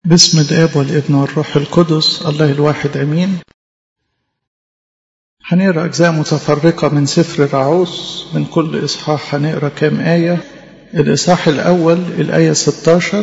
باسم الآب والابن والروح القدس الله الواحد أمين. هنقرأ أجزاء متفرقة من سفر رعوث، من كل إصحاح هنقرأ كام آية. الإصحاح الأول الآية 16: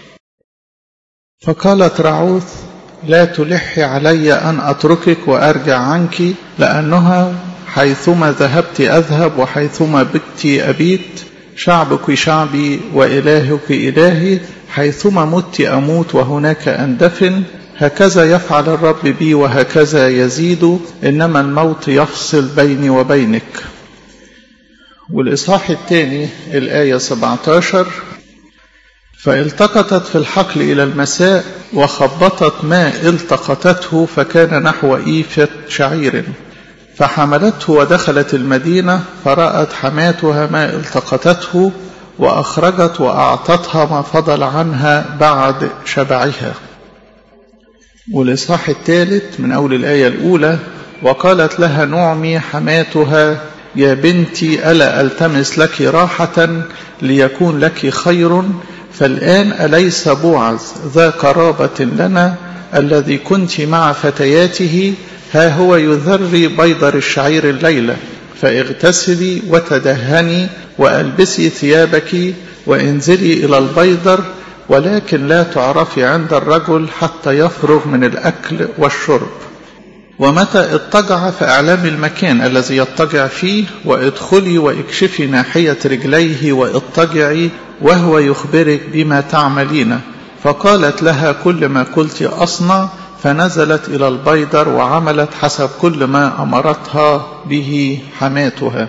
فقالت رعوث: لا تلحي علي أن أتركك وأرجع عنك، لأنها حيثما ذهبت أذهب وحيثما بت أبيت، شعبك شعبي وإلهك إلهي، حيثما مت أموت وهناك أندفن. هكذا يفعل الرب بي وهكذا يزيد، إنما الموت يفصل بيني وبينك. والإصحاح الثاني الآية 17: فالتقطت في الحقل إلى المساء وخبطت ما التقطته، فكان نحو إيفة شعير، فحملته ودخلت المدينة، فرأت حماتها ما التقطته، وأخرجت وأعطتها ما فضل عنها بعد شبعها. والإصحاح الثالث من أول الآية الأولى: وقالت لها نعمي حماتها: يا بنتي ألا ألتمس لك راحة ليكون لك خير؟ فالآن أليس بوعز ذا قرابة لنا الذي كنت مع فتياته؟ ها هو يذري بيضر الشعير الليلة، فاغتسلي وتدهني وألبسي ثيابك وانزلي إلى البيضر، ولكن لا تعرفي عند الرجل حتى يفرغ من الأكل والشرب. ومتى اضطجع فاعلمي المكان الذي يضطجع فيه، وادخلي واكشفي ناحية رجليه واضطجعي، وهو يخبرك بما تعملين. فقالت لها: كل ما قلت أصنع. فنزلت إلى البيضر وعملت حسب كل ما أمرتها به حماتها.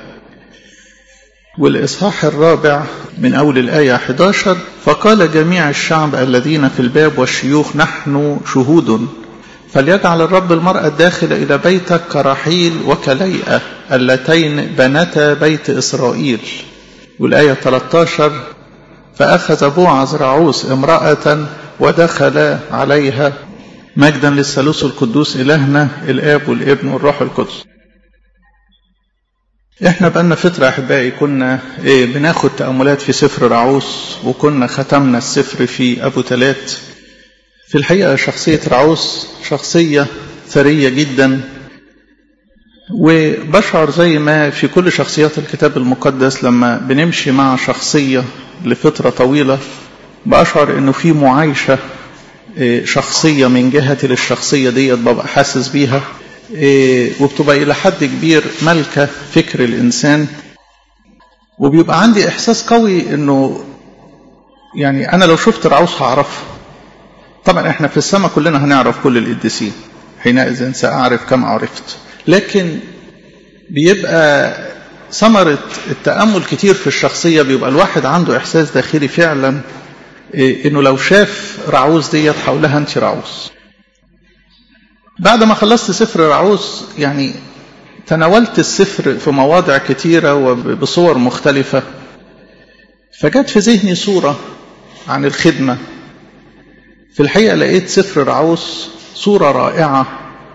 والإصحاح الرابع من أول الآية 11: فقال جميع الشعب الذين في الباب والشيوخ: نحن شهود، فليجعل الرب المرأة الداخلة إلى بيتك كرحيل وكليئة اللتين بنتا بيت إسرائيل. والآية 13: فأخذ بوعز رعوث امرأة ودخل عليها. مجدا للثالوث القدوس إلهنا الآب والابن والروح القدس. احنا بقالنا فترة أحبائي كنا بناخد تأملات في سفر رعوث، وكنا ختمنا السفر في أبو تلات. في الحقيقة شخصية رعوث شخصية ثرية جدا، وبشعر زي ما في كل شخصيات الكتاب المقدس لما بنمشي مع شخصية لفترة طويلة بأشعر انه في معايشة شخصية من جهة للشخصية دي ببقى حاسس بيها، وبتبقى إلى حد كبير ملكة فكر الإنسان. وبيبقى عندي إحساس قوي إنه يعني أنا لو شفت رعوث هعرفها. طبعا إحنا في السماء كلنا هنعرف كل القديسين، حينئذ سأعرف كم عرفت. لكن بيبقى ثمرة التأمل كتير في الشخصية بيبقى الواحد عنده إحساس داخلي فعلا إنه لو شاف رعوث ديت حولها أنت رعوث. بعد ما خلصت سفر رعوث يعني تناولت السفر في مواضع كتيرة وبصور مختلفة، فجت في ذهني صورة عن الخدمة. في الحقيقة لقيت سفر رعوث صورة رائعة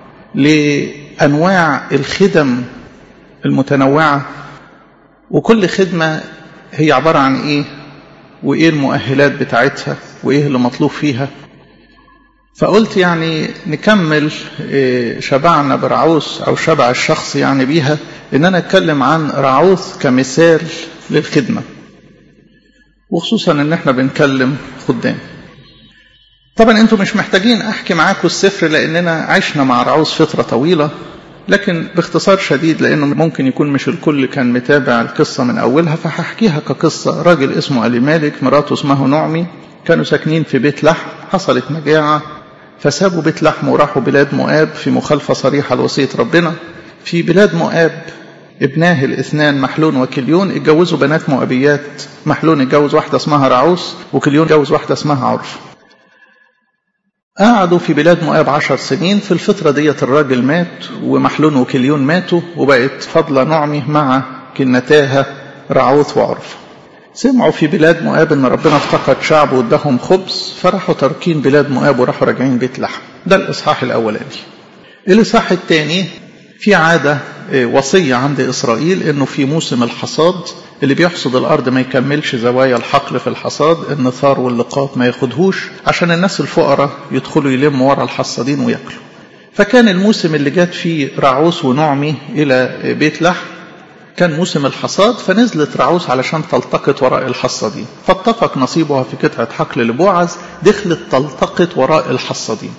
لأنواع الخدم المتنوعة، وكل خدمة هي عبارة عن إيه، وإيه المؤهلات بتاعتها، وإيه اللي مطلوب فيها. فقلت يعني نكمل شبعنا برعوث أو شبع الشخص يعني بيها، إن أنا أتكلم عن رعوث كمثال للخدمة، وخصوصا إن احنا بنكلم خدام. طبعا انتم مش محتاجين أحكي معاكم السفر لأننا عشنا مع رعوث فترة طويلة، لكن باختصار شديد لأنه ممكن يكون مش الكل كان متابع القصة من أولها، فهحكيها كقصة. راجل اسمه أليمالك، مراته اسمه نعمي، كانوا ساكنين في بيت لحم. حصلت مجاعة فسابوا بيت لحم وراحوا بلاد مؤاب في مخالفة صريحة لوصية ربنا. في بلاد مؤاب ابناه الاثنان محلون وكليون اتجوزوا بنات مؤابيات. محلون اتجوز واحدة اسمها رعوث، وكليون اتجوز واحدة اسمها عرف. قعدوا في بلاد مؤاب 10 سنين. في الفترة ديت الراجل مات، ومحلون وكليون ماتوا، وبقت فضلة نعمي مع كنتاها رعوث وعرف. سمعوا في بلاد مؤاب ان ربنا افتقد شعبه واداهم خبز، فراحوا تركين بلاد مؤاب وراحوا راجعين بيت لحم. ده الاصحاح الاولاني. الاصحاح الثاني في عادة وصية عند إسرائيل إنه في موسم الحصاد اللي بيحصد الأرض ما يكملش زوايا الحقل في الحصاد، النثار واللقاط ما ياخدهوش عشان الناس الفقراء يدخلوا يلموا ورا الحصادين ويأكلوا. فكان الموسم اللي جات فيه رعوس ونعمي إلى بيت لحم كان موسم الحصاد، فنزلت رعوس علشان تلتقط وراء الحصادين، فاتفق نصيبها في قطعة حقل لبوعز، دخلت تلتقط وراء الحصادين.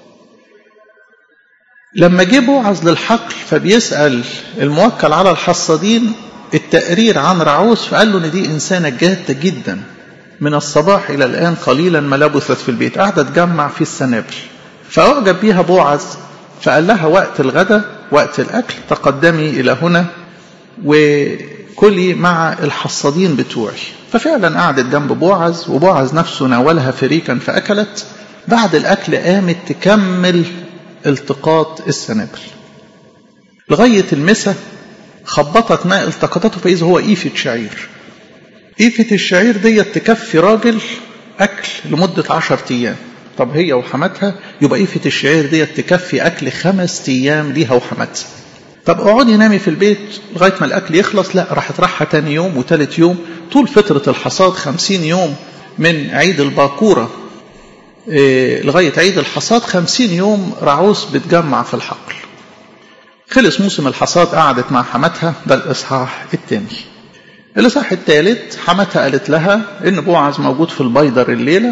لما جه بوعز للحقل فبيسأل الموكل على الحصادين التقرير عن رعوس، فقال له ان دي انسانة جادة جدا، من الصباح الى الان قليلا ما لبثت في البيت، قاعدة تجمع في السنابل. فأعجب بيها بوعز، فقال لها وقت الغداء وقت الأكل تقدمي إلى هنا وكلي مع الحصادين بتوعي. ففعلا قعدت جنب بوعز، وبوعز نفسه ناولها فريكا فأكلت. بعد الأكل قامت تكمل التقاط السنابل لغاية المسا، خبطت ماء التقطته فإذا هو إيفة شعير. إيفة الشعير دي تكفي راجل أكل لمدة 10 أيام. طب هي وحماتها يبقى إيفة الشعير دي تكفي أكل 5 أيام ليها وحماتها. طب اقعدي نامي في البيت لغاية ما الأكل يخلص، لا، راحت راحة تاني يوم وثالث يوم، طول فترة الحصاد 50 يوم من عيد الباكورة لغاية عيد الحصاد 50 يوم رعوس بتجمع في الحقل. خلص موسم الحصاد قعدت مع حماتها. ده الإصحاح الثاني. الإصحاح الثالث حماتها قالت لها إن بوعز موجود في البيدر الليلة،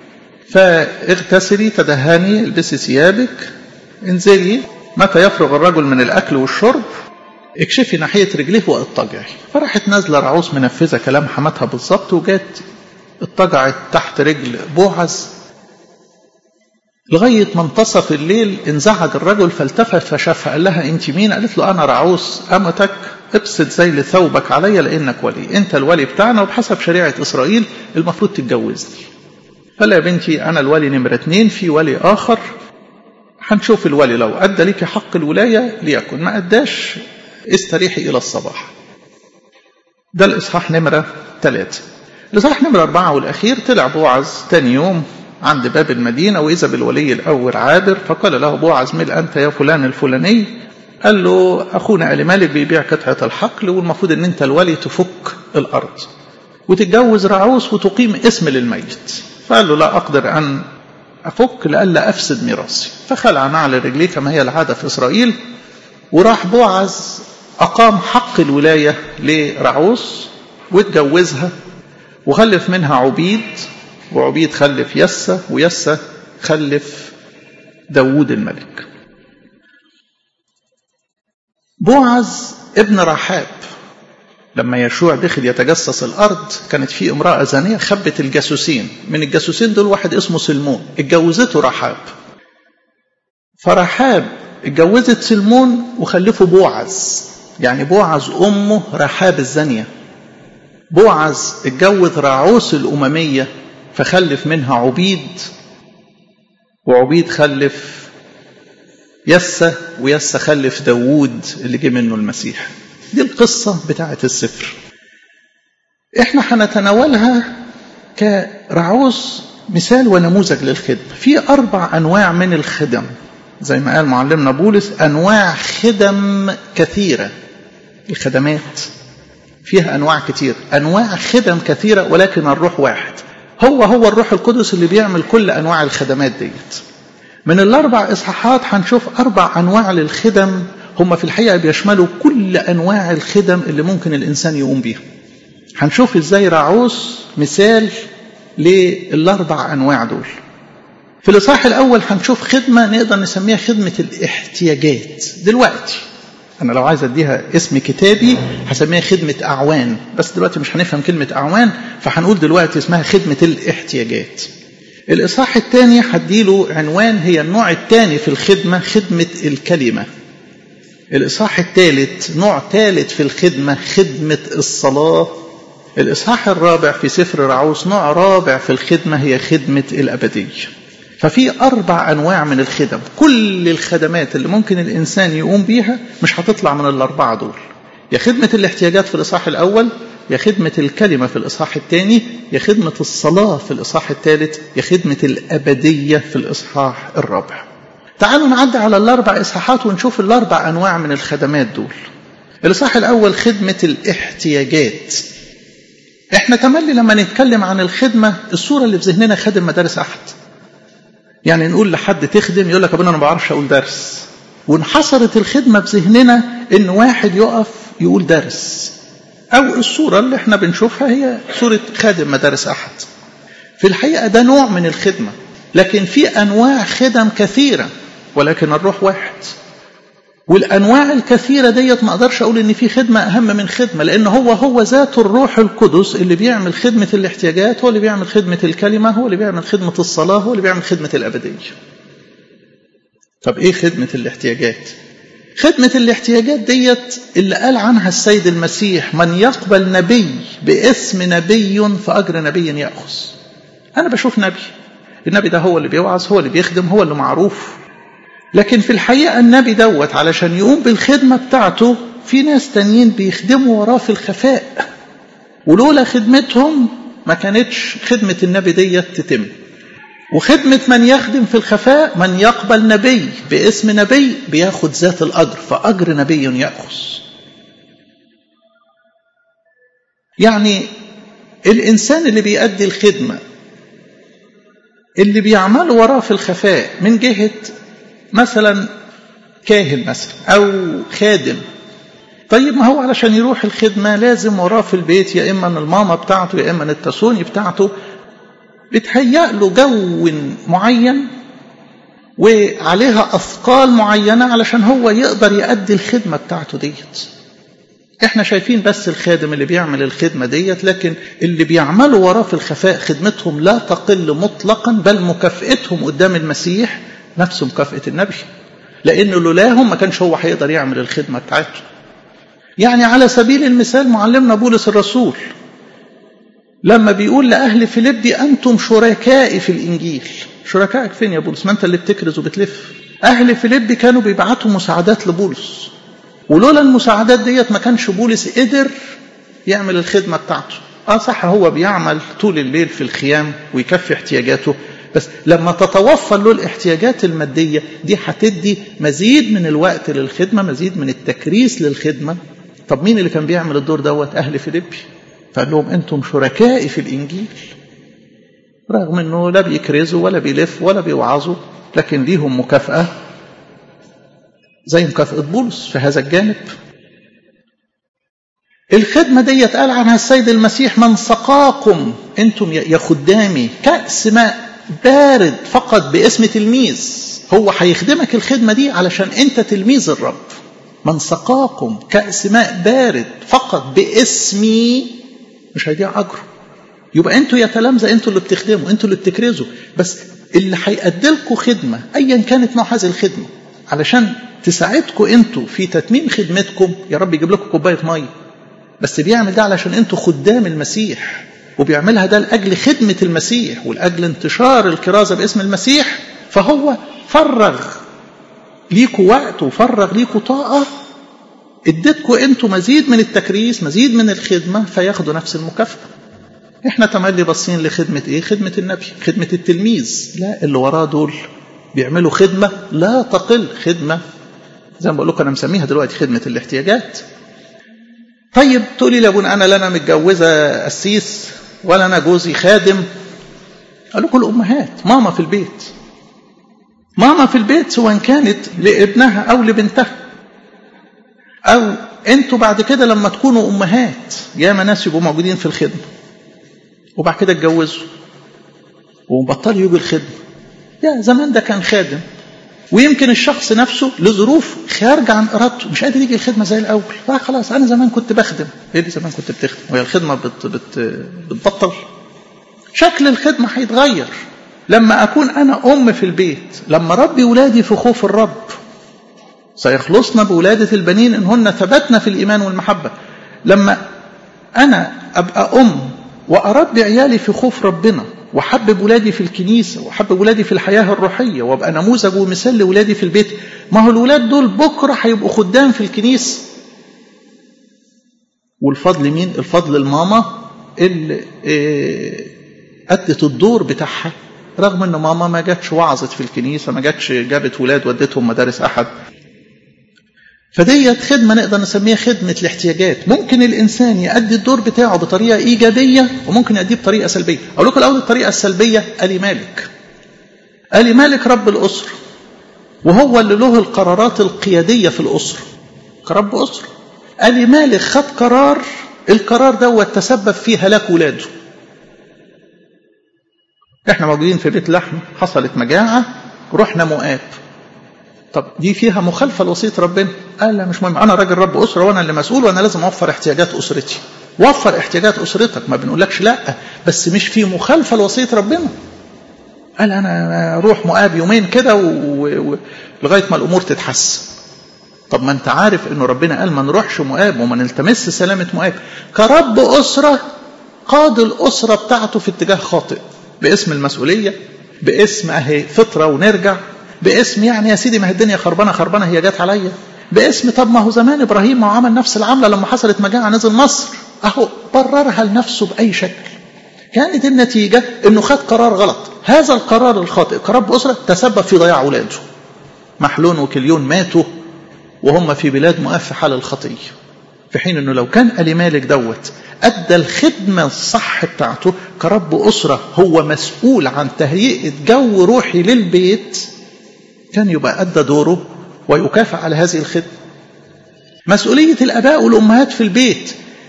فاغتسلي تدهني البسي ثيابك انزلي متى يفرغ الرجل من الأكل والشرب اكشفي ناحية رجليه واضطجعي. فراحت نازلة رعوس منفذة كلام حماتها بالظبط، وجات اضطجعت تحت رجل بوعز لغاية منتصف الليل. انزعج الرجل فالتفت فشافها، قال لها انت مين؟ قالت له انا رعوس امتك، ابسط ذيل ثوبك علي لانك ولي، انت الولي بتاعنا وبحسب شريعة اسرائيل المفروض تتجوزني. قال يا بنتي انا الولي نمرة 2، في ولي اخر هنشوف الولي لو ادى لك حق الولاية ليكن، ما اداش استريحي الى الصباح. ده الاصحاح نمرة 3. الاصحاح نمرة 4 والاخير طلع بوعز تاني يوم عند باب المدينة، وإذا بالولي الأول عابر، فقال له بوعز مل أنت يا فلان الفلاني؟ قال له أخونا آل مالك بيبيع قطعة الحقل، والمفروض أن أنت الولي تفك الأرض وتتجوز رعوس وتقيم اسم للميت. فقال له لا أقدر أن أفك لألا أفسد ميراثي. فخلع نعل رجليه كما هي العادة في إسرائيل، وراح بوعز أقام حق الولاية لرعوس واتجوزها وخلف منها عبيد، وعبيد خلف يسى، ويسى خلف داود الملك. بوعز ابن رحاب لما يشوع دخل يتجسس الأرض كانت في امرأة زانية خبت الجاسوسين، من الجاسوسين دول واحد اسمه سلمون اتجوزته رحاب، فرحاب اتجوزت سلمون وخلفه بوعز، يعني بوعز أمه رحاب الزانية. بوعز اتجوز رعوس الأممية فخلف منها عبيد، وعبيد خلف يسى، ويسى خلف داود اللي جه منه المسيح. دي القصة بتاعة السفر. احنا هنتناولها كرعوس مثال ونموذج للخدمة. في 4 أنواع من الخدم زي ما قال معلمنا بولس، أنواع خدم كثيرة. الخدمات فيها أنواع كثيرة، أنواع خدم كثيرة، ولكن الروح واحد، هو الروح القدس اللي بيعمل كل أنواع الخدمات ديت. من ال4 إصحاحات هنشوف 4 أنواع للخدم، هم في الحقيقة بيشملوا كل أنواع الخدم اللي ممكن الإنسان يقوم بيها. هنشوف إزاي رعوس مثال لل4 أنواع دول. في الإصحاح الأول هنشوف خدمة نقدر نسميها خدمة الاحتياجات. دلوقتي أنا لو عايز أديها اسم كتابي هسميها خدمة أعوان، بس دلوقتي مش هنفهم كلمة أعوان، فهنقول دلوقتي اسمها خدمة الاحتياجات. الإصحاح الثاني هديله عنوان هي النوع الثاني في الخدمة، خدمة الكلمة. الإصحاح الثالث نوع ثالث في الخدمة، خدمة الصلاة. الإصحاح الرابع في سفر رعوس نوع رابع في الخدمة هي خدمة الأبدية. ففي 4 أنواع من الخدم، كل الخدمات اللي ممكن الإنسان يقوم بيها مش هتطلع من ال4 دول، يا خدمة الاحتياجات في الإصحاح الأول، يا خدمة الكلمة في الإصحاح الثاني، يا خدمة الصلاة في الإصحاح الثالث، يا خدمة الأبدية في الإصحاح الرابع. تعالوا نعدي على الأربع إصحاحات ونشوف الأربع أنواع من الخدمات دول. الإصحاح الأول خدمة الاحتياجات. إحنا تملي لما نتكلم عن الخدمة الصورة اللي في ذهننا خادم مدارس أحد. يعني نقول لحد تخدم يقول لك أبونا أنا ما بعرفش أقول درس، وانحصرت الخدمة في ذهننا إن واحد يقف يقول درس، أو الصورة اللي إحنا بنشوفها هي صورة خادم مدارس أحد. في الحقيقة ده نوع من الخدمة، لكن في أنواع خدم كثيرة ولكن الروح واحد. والأنواع الكثيرة ديت ما أقدرش أقول إن في خدمة أهم من خدمة، لأن هو ذات الروح القدس اللي بيعمل خدمة الاحتياجات، هو اللي بيعمل خدمة الكلمة، هو اللي بيعمل خدمة الصلاة، هو اللي بيعمل خدمة الأبدية. طب إيه خدمة الاحتياجات؟ خدمة الاحتياجات ديت اللي قال عنها السيد المسيح من يقبل نبي باسم نبي فأجر نبي يأخذ. أنا بشوف النبي ده هو اللي بيوعظ، هو اللي بيخدم، هو اللي معروف، لكن في الحقيقة النبي دوت علشان يقوم بالخدمة بتاعته في ناس تانيين بيخدموا وراه في الخفاء، ولولا خدمتهم ما كانتش خدمة النبي ديت تتم. وخدمة من يخدم في الخفاء من يقبل نبي باسم نبي بياخد ذات الأجر، فأجر نبي يأخذ. يعني الإنسان اللي بيؤدي الخدمة اللي بيعمل وراه في الخفاء من جهة مثلا كاهن مثلا أو خادم، طيب ما هو علشان يروح الخدمة لازم وراه في البيت يا إما الماما بتاعته يا إما التسوني بتاعته بتهيأ له جو معين وعليها أثقال معينة علشان هو يقدر يؤدي الخدمة بتاعته ديت. احنا شايفين بس الخادم اللي بيعمل الخدمة ديت، لكن اللي بيعملوا وراه في الخفاء خدمتهم لا تقل مطلقا، بل مكافئتهم قدام المسيح نفس مكافئة النبي، لأنه لولاهم ما كانش هو هيقدر يعمل الخدمة بتاعته. يعني على سبيل المثال معلمنا بولس الرسول لما بيقول لأهل فيليبي أنتم شركائي في الإنجيل. شركائك فين يا بولس؟ ما أنت اللي بتكرز وبتلف. أهل فيليبي كانوا بيبعتوا مساعدات لبولس، ولولا المساعدات ديت ما كانش بولس قدر يعمل الخدمة بتاعته. صح هو بيعمل طول الليل في الخيام ويكفي احتياجاته، بس لما تتوفر له الاحتياجات المادية دي هتدي مزيد من الوقت للخدمة، مزيد من التكريس للخدمة. طب مين اللي كان بيعمل الدور دوت؟ أهل فيليبي. فقال لهم أنتم شركائي في الإنجيل، رغم أنه لا بيكرزوا ولا بيلف ولا بيوعظوا، لكن ليهم مكافأة زي مكافأة بولس في هذا الجانب. الخدمة دي قال عنها السيد المسيح من سقاكم أنتم يا خدامي كأس ماء بارد فقط باسم تلميذ. هو هيخدمك الخدمة دي علشان أنت تلميذ الرب. من سقاكم كأس ماء بارد فقط باسمي مش هيضيع أجره. يبقى أنتوا يا تلامذة أنتوا اللي بتخدموا، أنتوا اللي بتكرزوا، بس اللي هيقدلكوا خدمة أيا كانت نوع هذه الخدمة علشان تساعدكم أنتوا في تتميم خدمتكم، يا رب يجيب لكم كوباية مية، بس بيعمل ده علشان أنتوا خدام المسيح، وبيعملها ده لأجل خدمة المسيح ولأجل انتشار الكرازة باسم المسيح. فهو فرغ ليكوا وقت وفرغ ليكوا طاقة، اديتكوا أنتوا مزيد من التكريس، مزيد من الخدمة، فياخدوا نفس المكافأة. احنا تملي باصين لخدمة ايه؟ خدمة النبي، خدمة التلميذ. لا، اللي وراه دول بيعملوا خدمة لا تقل، خدمة زي ما بقول لكم انا مسميها دلوقتي خدمة الاحتياجات. طيب تقولي لي ابونا انا لا انا متجوزة قسيس ولا انا جوزي خادم. قالوا كل الامهات ماما في البيت، ماما في البيت سواء كانت لابنها او لبنتها، او انتوا بعد كده لما تكونوا امهات ياما ناس يبقوا موجودين في الخدمة وبعد كده اتجوزوا وبطلوا يجوا الخدمة. يا زمان ده كان خادم، ويمكن الشخص نفسه لظروف خارجة عن إرادته مش قادر يجي الخدمة زي الأول. خلاص أنا زمان كنت بخدم. إيه اللي زمان كنت بتخدم؟ وهي الخدمة بتبطل؟ شكل الخدمة هيتغير لما أكون أنا أم في البيت، لما ربي ولادي في خوف الرب. سيخلصنا بولادة البنين إنهن ثبتنا في الإيمان والمحبة. لما أنا أبقى أم وأربي عيالي في خوف ربنا، وحبب ولادي في الكنيسة، وحبب ولادي في الحياة الروحية، وابقى نموذج ومثال لولادي في البيت، ما هو الولاد دول بكرة هيبقوا خدام في الكنيسة. والفضل مين؟ الفضل الماما اللي أدت الدور بتاعها رغم ان ماما ما جاتش وعظت في الكنيسة، ما جاتش جابت ولاد ودتهم مدارس أحد. فديت خدمة نقدر نسميها خدمة الاحتياجات. ممكن الإنسان يؤدي الدور بتاعه بطريقة إيجابية وممكن يؤديه بطريقة سلبية. أقول لكم الأول الطريقة السلبية. ألي مالك رب الأسرة، وهو اللي له القرارات القيادية في الأسرة كرب أسرة. ألي مالك خد قرار، القرار ده تسبب في هلاك ولاده. احنا موجودين في بيت لحم، حصلت مجاعة، رحنا مؤاب. طب دي فيها مخالفة لوصية ربنا؟ قال لا مش مهم، أنا راجل رب أسرة وأنا اللي مسؤول وأنا لازم أوفر احتياجات أسرتي. وفر احتياجات أسرتك، ما بنقولكش لا، بس مش في مخالفة لوصية ربنا. قال أنا أروح مؤاب يومين كده لغاية ما الأمور تتحسن. طب ما أنت عارف إنه ربنا قال ما نروحش مؤاب وما نلتمس سلامة مؤاب. كرب أسرة قاد الأسرة بتاعته في اتجاه خاطئ، باسم المسؤولية، باسم أهي فطرة ونرجع، باسم يعني يا سيدي ما هي الدنيا خربانة هي جات عليا، باسم طب ما هو زمان إبراهيم ما عمل نفس العملة لما حصلت مجاعة نزل مصر، أهو بررها لنفسه بأي شكل. كانت النتيجة إنه خد قرار غلط. هذا القرار الخاطئ كرب أسرة تسبب في ضياع أولاده. محلون وكليون ماتوا وهم في بلاد مؤاب في حال الخطية، في حين إنه لو كان ألي مالك أدى الخدمة الصح بتاعته كرب أسرة، هو مسؤول عن تهيئة جو روحي للبيت، كان يبقى أدى دوره ويكافئ على هذه الخدمة. مسؤولية الآباء والأمهات في البيت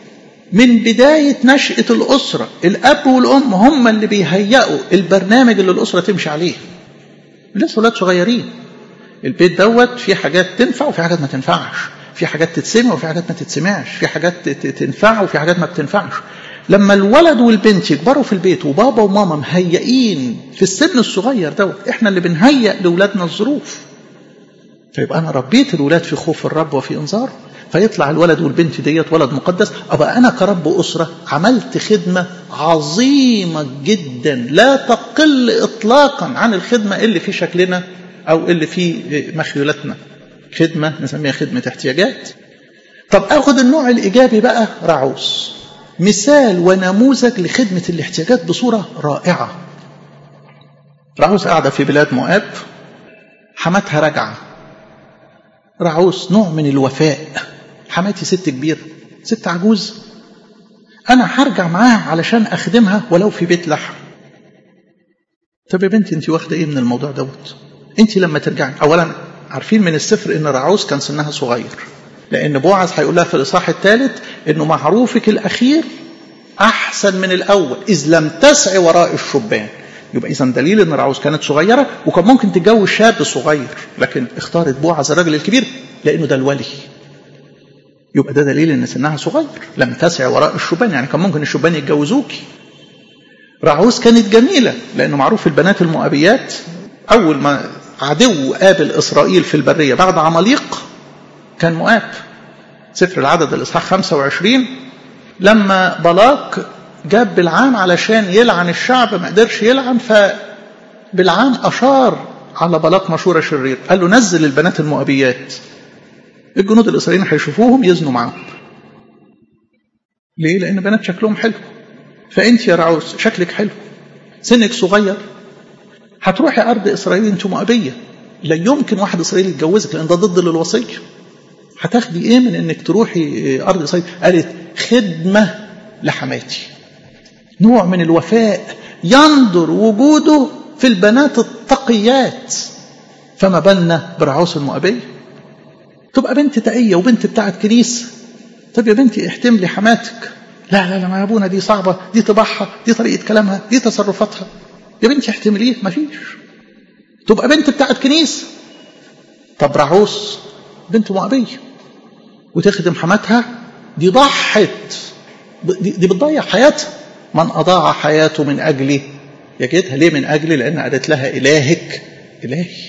من بداية نشأة الأسرة، الأب والأم هم اللي بيهيئوا البرنامج اللي الأسرة تمشي عليه. لسه ولاد صغيرين، البيت في حاجات تنفع وفي حاجات ما تنفعش، في حاجات تتسمع وفي حاجات ما تتسمعش، في حاجات تنفع وفي حاجات ما بتنفعش. لما الولد والبنت يكبروا في البيت وبابا وماما مهيئين في السن الصغير احنا اللي بنهيئ لأولادنا الظروف. فيبقى أنا ربيت الولاد في خوف الرب وفي إنذاره، فيطلع الولد والبنت ولد مقدس. أبقى أنا كرب أسرة عملت خدمة عظيمة جدا لا تقل إطلاقا عن الخدمة اللي في شكلنا أو اللي في مخيولتنا. خدمة نسميها خدمة احتياجات. طب أخذ النوع الإيجابي بقى، رعوس، مثال ونموذج لخدمة الاحتياجات بصورة رائعة. رعوس قاعدة في بلاد مؤاب، حماتها راجعة. رعوس نوع من الوفاء. حماتي ست كبيرة، ست عجوز، أنا هرجع معاها علشان أخدمها ولو في بيت لحم. طب يا بنتي أنت واخدة إيه من الموضوع أنت لما ترجعي؟ أولا عارفين من السفر إن رعوس كان سنها صغير، لأن بوعز هيقول لها في الإصحاح الثالث إنه معروفك الأخير أحسن من الأول إذ لم تسعي وراء الشبان. يبقى إذن دليل إن رعوس كانت صغيرة وكان ممكن تتجوز شاب صغير، لكن اختارت بوعز الرجل الكبير لأنه ده الولي. يبقى ده دليل إن سنها صغير، لم تسعي وراء الشبان، يعني كان ممكن الشبان يتجوزوكي. رعوس كانت جميلة لأنه معروف البنات المؤابيات أول ما عدو قابل إسرائيل في البرية بعد عماليق كان مؤاب. سفر العدد الإصحاح 25 لما بلاق جاب بلعام علشان يلعن الشعب ما قدرش يلعن، فبلعام أشار على بلاق مشورة شرير، قال له نزل البنات المؤابيات، الجنود الإسرائيليين هيشوفوهم يزنوا معهم. ليه؟ لأن بنات شكلهم حلو. فأنت يا رعوس شكلك حلو، سنك صغير، هتروحي أرض إسرائيل أنت مؤابية، لا يمكن واحد إسرائيلي يتجوزك لأن ده ضد للوصية. هتاخدي إيه من إنك تروحي أرض إسرائيل؟ قالت خدمة لحماتي، نوع من الوفاء ينظر وجوده في البنات التقيات، فما بالنا برعوس المؤابية. تبقى بنت تقية وبنت بتاعت كنيسة. طب يا بنتي احتملي حماتك. لا ما يا ابونا دي صعبة، دي طباعها، دي طريقة كلامها، دي تصرفاتها. يا بنتي احتمليه، مفيش. تبقى بنت بتاعت كنيسة. طب رعوس بنت مؤابية وتخدم حماتها، دي ضحت، دي بتضيع حياتها. من أضاع حياته من أجلي يجدها. ليه من أجلي؟ لأن قالت لها إلهك إلهي.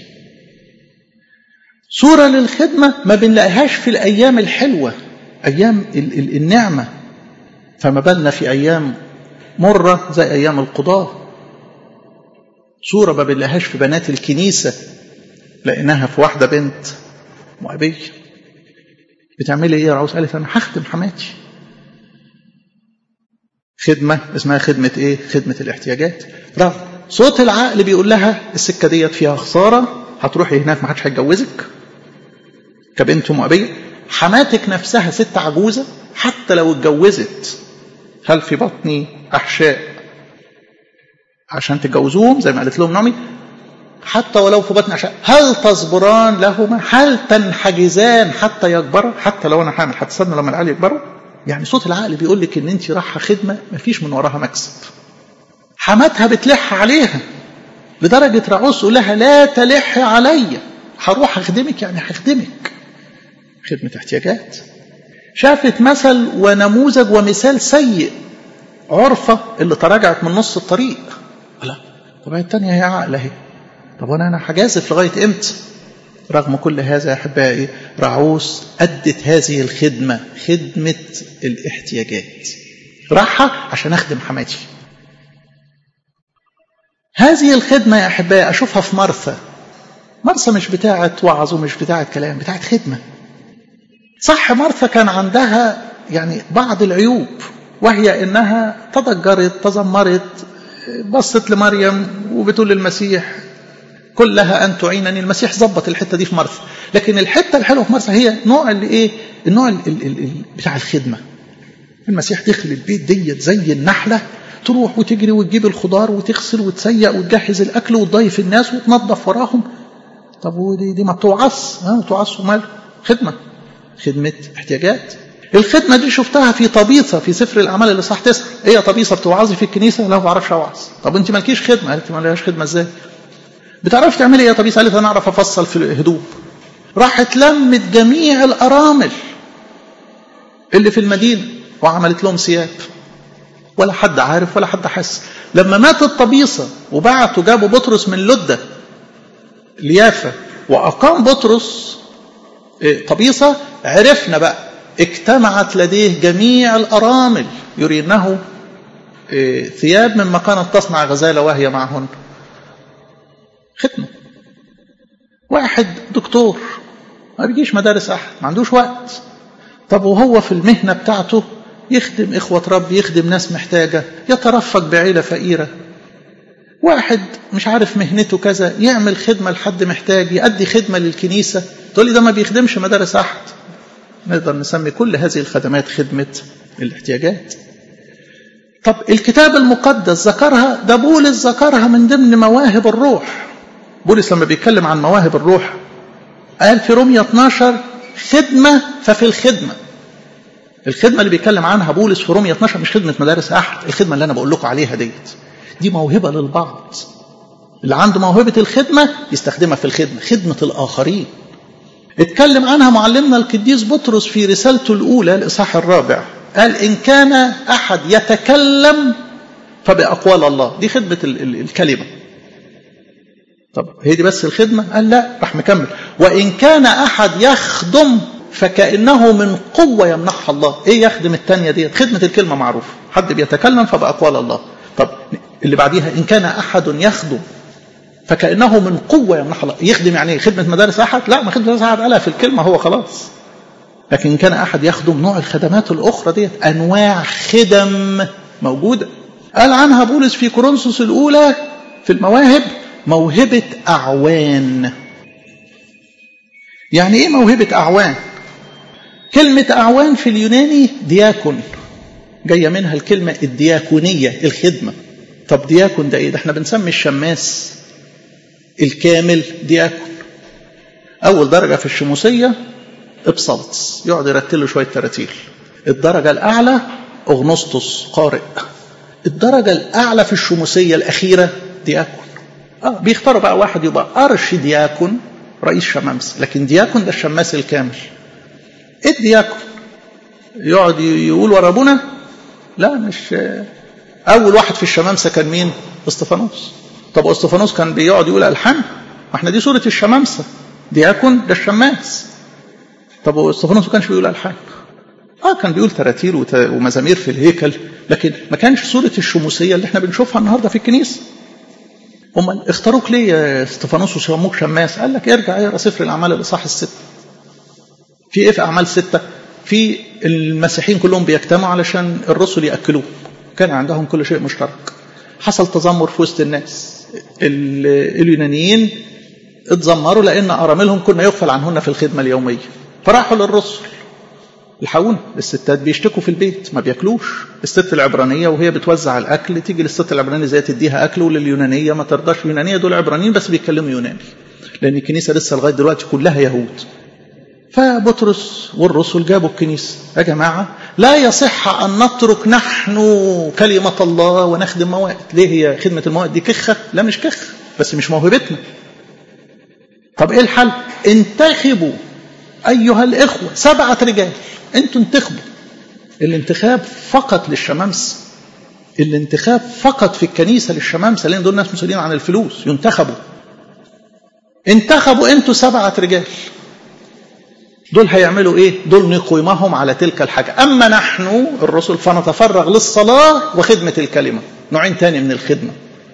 صورة للخدمة ما بنلاقيهاش في الأيام الحلوة، أيام النعمة، فما بالنا في أيام مرة زي أيام القضاء. صورة ما بنلاقيهاش في بنات الكنيسة، لأنها في واحدة بنت مؤابية. بتعملي إيه يا رعوس؟ قالت أنا هخدم حماتي. خدمة اسمها خدمة إيه؟ خدمة الاحتياجات. رغم صوت العقل بيقول لها السكة ديت فيها خسارة، هتروحي هناك ما حدش هيتجوزك كبنت مؤبية. حماتك نفسها ست عجوزة، حتى لو اتجوزت هل في بطني أحشاء عشان تتجوزوهم زي ما قالت لهم نعمي؟ حتى ولو في بطن أحشاء هل تصبران لهما؟ هل تنحجزان حتى يكبروا؟ حتى لو أنا حامل هتستنى لما العيال يكبروا؟ يعني صوت العقل بيقول لك إن أنت رايحة خدمة مفيش من وراها مكسب. حماتها بتلح عليها لدرجة رعوس تقول لها لا تلح عليا، هروح أخدمك، يعني هخدمك خدمة احتياجات. شافت مثل ونموذج ومثال سيء، عرفة اللي تراجعت من نص الطريق. لا طب التانية هي عقل اهي، طب وانا هجازف لغاية امتى؟ رغم كل هذا يا احبائي رعوس أدت هذه الخدمة، خدمة الاحتياجات، راحة عشان أخدم حماتي. هذه الخدمة يا أحبائي أشوفها في مرثا. مرثا مش بتاعة وعظ ومش بتاعة كلام، بتاعة خدمة. صح مرثا كان عندها يعني بعض العيوب، وهي إنها تضجرت تذمرت، بصت لمريم وبتقول للمسيح كلها أن تعينني. المسيح ظبط الحتة دي في مرثا، لكن الحتة الحلوة في مرثا هي نوع اللي إيه؟ النوع بتاع الخدمة. المسيح دخل البيت ديت زي النحلة، تروح وتجري وتجيب الخضار وتغسل وتسيق وتجهز الأكل وتضيف الناس وتنظف وراهم. طب ودي ما بتوعص؟ بتوعص وماله؟ خدمة احتياجات. الخدمة دي شفتها في طبيصة في سفر الأعمال اللي صح 9. ايه يا طبيصة بتوعظي في الكنيسة؟ لا ما بعرفش اوعظ. طب انت مالكيش خدمة؟ قالت ما لهاش خدمة ازاي؟ بتعرفي تعملي ايه يا طبيصة؟ قالت انا اعرف افصل في الهدوم. راحت لمت جميع الأرامل اللي في المدينة وعملت لهم ثياب، ولا حد عارف ولا حد حس. لما ماتت طبيصة وبعتوا جابوا بطرس من لدة ليافا وأقام بطرس طبيصة، عرفنا بقى اجتمعت لديه جميع الأرامل يرينه ثياب مما كانت تصنع غزالة وهي معهن. خدمة. واحد دكتور ما بيجيش مدارس أحد، ما عندوش وقت. طب وهو في المهنة بتاعته يخدم إخوة رب، يخدم ناس محتاجة، يترفق بعيلة فقيرة. واحد مش عارف مهنته كذا، يعمل خدمة لحد محتاج، يؤدي خدمة للكنيسة. تقول لي ده ما بيخدمش مدارس أحد. نقدر نسمي كل هذه الخدمات خدمة الاحتياجات. طب الكتاب المقدس ذكرها، ده بولس ذكرها من ضمن مواهب الروح. بولس لما بيتكلم عن مواهب الروح قال في رومية 12 خدمة ففي الخدمة. الخدمة اللي بيتكلم عنها بولس في رومية 12 مش خدمة مدارس أحد، الخدمة اللي أنا بقول لكم عليها دي موهبة للبعض. اللي عنده موهبة الخدمة يستخدمها في الخدمة، خدمة الآخرين. اتكلم عنها معلمنا القديس بطرس في رسالته الأولى الإصحاح 4. قال إن كان أحد يتكلم فبأقوال الله. دي خدمة الكلمة. طب هي دي بس الخدمة؟ قال لا، راح مكمل وإن كان أحد يخدم فكأنه من قوة يمنحها الله. إيه يخدم التانية دي؟ خدمة الكلمة معروف، حد بيتكلم فبأقوال الله. طب اللي بعديها إن كان أحد يخدم فكأنه من قوة يمنحها الله. يخدم يعني إيه؟ خدمة مدارس أحد؟ لا، ما خدمة مدارس أحد قالها في الكلمة هو خلاص. لكن إن كان أحد يخدم، نوع الخدمات الأخرى دي أنواع خدم موجودة. قال عنها بولس في كورنثوس الأولى في المواهب موهبة أعوان. يعني إيه موهبة أعوان؟ كلمة أعوان في اليوناني دياكون، جاية منها الكلمة الدياكونية، الخدمة. طب دياكون ده إيه؟ ده احنا بنسمي الشماس الكامل دياكون. أول درجة في الشموسية إبسلطس، يقعد يرتل له شوية تراتيل. الدرجة الأعلى أغنسطس قارئ. الدرجة الأعلى في الشموسية الأخيرة دياكون. بيختاروا بقى واحد يبقى أرش دياكون رئيس شمامسة، لكن دياكون ده الشماس الكامل. إيه الدياكون؟ يقعد يقول ورا أبونا؟ لا، مش أول واحد في الشمامسة كان مين؟ استفانوس. طب استفانوس كان بيقعد يقول ألحان؟ ما احنا دي سورة الشمامسة. دياكون ده الشماس. طب استفانوس ما كانش بيقول ألحان؟ كان بيقول تراتيل ومزامير في الهيكل، لكن ما كانش سورة الشموسية اللي احنا بنشوفها النهاردة في الكنيسة. امال اختاروك ليه يا استفانوس وسموك شماس؟ قال لك ارجع اقرا سفر الأعمال الإصحاح 6. في ايه في أعمال 6؟ في المسيحيين كلهم بيجتمعوا علشان الرسل يأكلوه، كان عندهم كل شيء مشترك. حصل تذمر في وسط الناس، اليونانيين اتذمروا لأن أراملهم كنا يغفل عنهن في الخدمة اليومية، فراحوا للرسل الحقونا، الستات بيشتكوا في البيت ما بياكلوش. الست العبرانية وهي بتوزع الأكل تيجي للست العبرانية زي تديها أكل، ولليونانية ما ترضاش. اليونانية دول عبرانيين بس بيتكلموا يوناني، لأن الكنيسة لسه لغاية دلوقتي كلها يهود. فبطرس والرسل جابوا الكنيسة، يا جماعة لا يصح أن نترك نحن كلمة الله ونخدم موائد. ليه؟ هي خدمة الموائد دي كخة؟ لا مش كخة، بس مش موهبتنا. طب إيه الحل؟ انتخبوا أيها الإخوة 7 رجال، أنتوا انتخبوا. الانتخاب فقط للشمامسة، الانتخاب فقط في الكنيسة للشمامسة، لأن دول ناس مسؤولين عن الفلوس، ينتخبوا. انتخبوا أنتوا 7 رجال، دول هيعملوا إيه؟ دول نقيمهم على تلك الحاجة. أما نحن الرسل فنتفرغ للصلاة وخدمة الكلمة، نوعين تاني من الخدمة.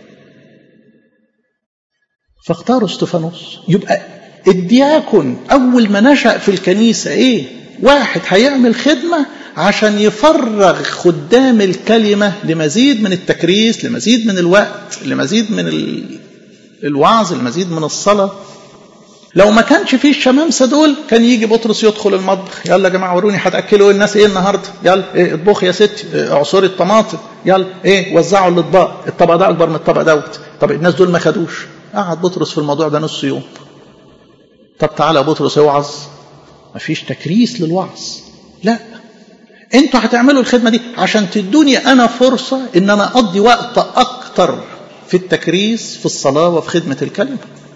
فاختاروا استفانوس. يبقى الدياكون أول ما نشأ في الكنيسة إيه؟ واحد هيعمل خدمة عشان يفرغ خدام الكلمة لمزيد من التكريس، لمزيد من الوقت، لمزيد من الوعظ، لمزيد من الصلاة. لو ما كانش فيه الشمامسة دول كان يجي بطرس يدخل المطبخ، يلا يا جماعة وروني هتأكلوا الناس ايه النهاردة، يلا ايه اطبخ يا ستي، اعصري الطماطم، يلا ايه وزعوا الاطباق، الطبق ده اكبر من الطبق دوت. طب الناس دول ما خدوش، قعد بطرس في الموضوع ده نص يوم. طب تعالى يا بطرس اوعظ، مفيش تكريس للوعظ. لا، انتوا هتعملوا الخدمة دي عشان تدوني انا فرصة ان انا اقضي وقت اكتر في التكريس، في الصلاة وفي خدمة الكلمة.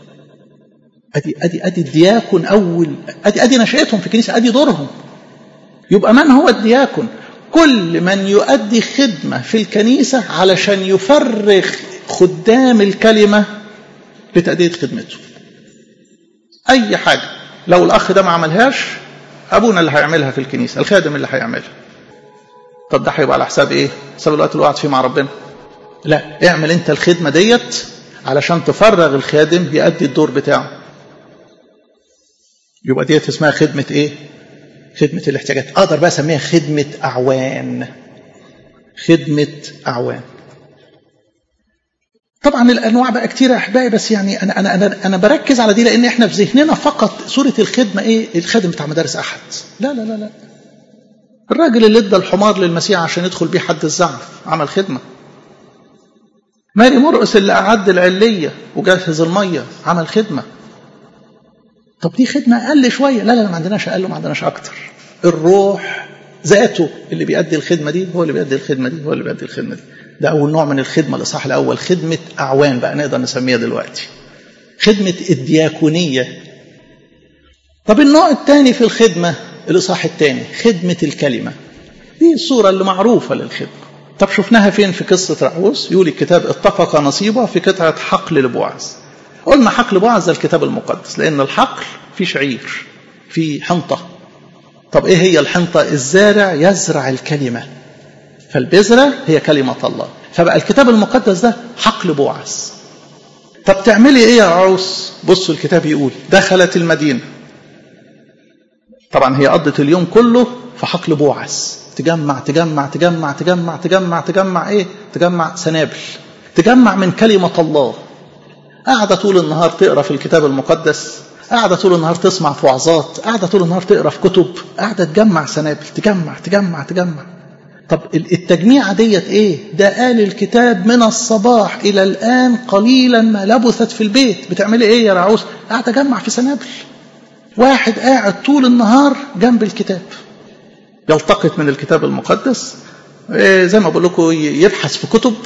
ادي الدياكون اول، ادي نشأتهم في الكنيسة، ادي دورهم. يبقى من هو الدياكون؟ كل من يؤدي خدمة في الكنيسة علشان يفرغ خدام الكلمة لتأدية خدمته. اي حاجة لو الاخ ده ما عملهاش، ابونا اللي هيعملها في الكنيسة، الخادم اللي هيعملها. طب ده هيبقى على حساب ايه؟ حساب الوقت اللي قعد فيه مع ربنا؟ لا، اعمل انت الخدمة ديت علشان تفرغ الخادم يؤدي الدور بتاعه. يبقى ديت اسمها خدمة ايه؟ خدمة الاحتياجات. اقدر بقى اسميها خدمة اعوان. خدمة اعوان. طبعا الانواع بقى كتير يا احبائي، بس يعني انا بركز على دي لان احنا في ذهننا فقط صورة الخدمة ايه؟ الخادم بتاع مدارس احد. لا لا لا لا، الراجل اللي ادى الحمار للمسيح عشان يدخل بيه حد الزعف عمل خدمة. ماري مرقس اللي أعد العلية وجهز المية عمل خدمة. طب دي خدمة أقل شوية؟ لا لا، ما عندناش أقل وما عندناش أكتر. الروح ذاته اللي بيأدي الخدمة دي هو اللي بيأدي الخدمة دي، هو اللي بيأدي الخدمة دي. ده أول نوع من الخدمة، الإصحاح الأول، خدمة أعوان بقى نقدر نسميها دلوقتي، خدمة الدياكونية. طب النوع الثاني في الخدمة، الإصحاح الثاني، خدمة الكلمة. دي الصورة اللي معروفة للخدمة. طب شفناها فين في قصة رعوس؟ يقول الكتاب اتفق نصيبه في قطعة حقل لبوعز. قلنا حقل بوعز ده الكتاب المقدس، لأن الحقل فيه شعير، فيه حنطة. طب إيه هي الحنطة؟ الزارع يزرع الكلمة، فالبذرة هي كلمة الله. فبقى الكتاب المقدس ده حقل بوعز. طب تعملي إيه يا رعوس؟ بصوا الكتاب يقول دخلت المدينة. طبعا هي قضت اليوم كله في حقل بوعز، تجمع تجمع تجمع تجمع تجمع تجمع ايه؟ تجمع سنابل، تجمع من كلمة الله. قاعدة طول النهار تقرأ في الكتاب المقدس، قاعدة طول النهار تسمع في وعظات، قاعدة طول النهار تقرأ في كتب، قاعدة تجمع سنابل، تجمع تجمع تجمع. طب التجميع ديت ايه؟ ده قال الكتاب من الصباح إلى الآن قليلا ما لبثت في البيت. بتعملي ايه يا رعوس؟ قاعدة تجمع في سنابل. واحد قاعد طول النهار جنب الكتاب، يلتقط من الكتاب المقدس، زي ما بقول لكم يبحث في كتب،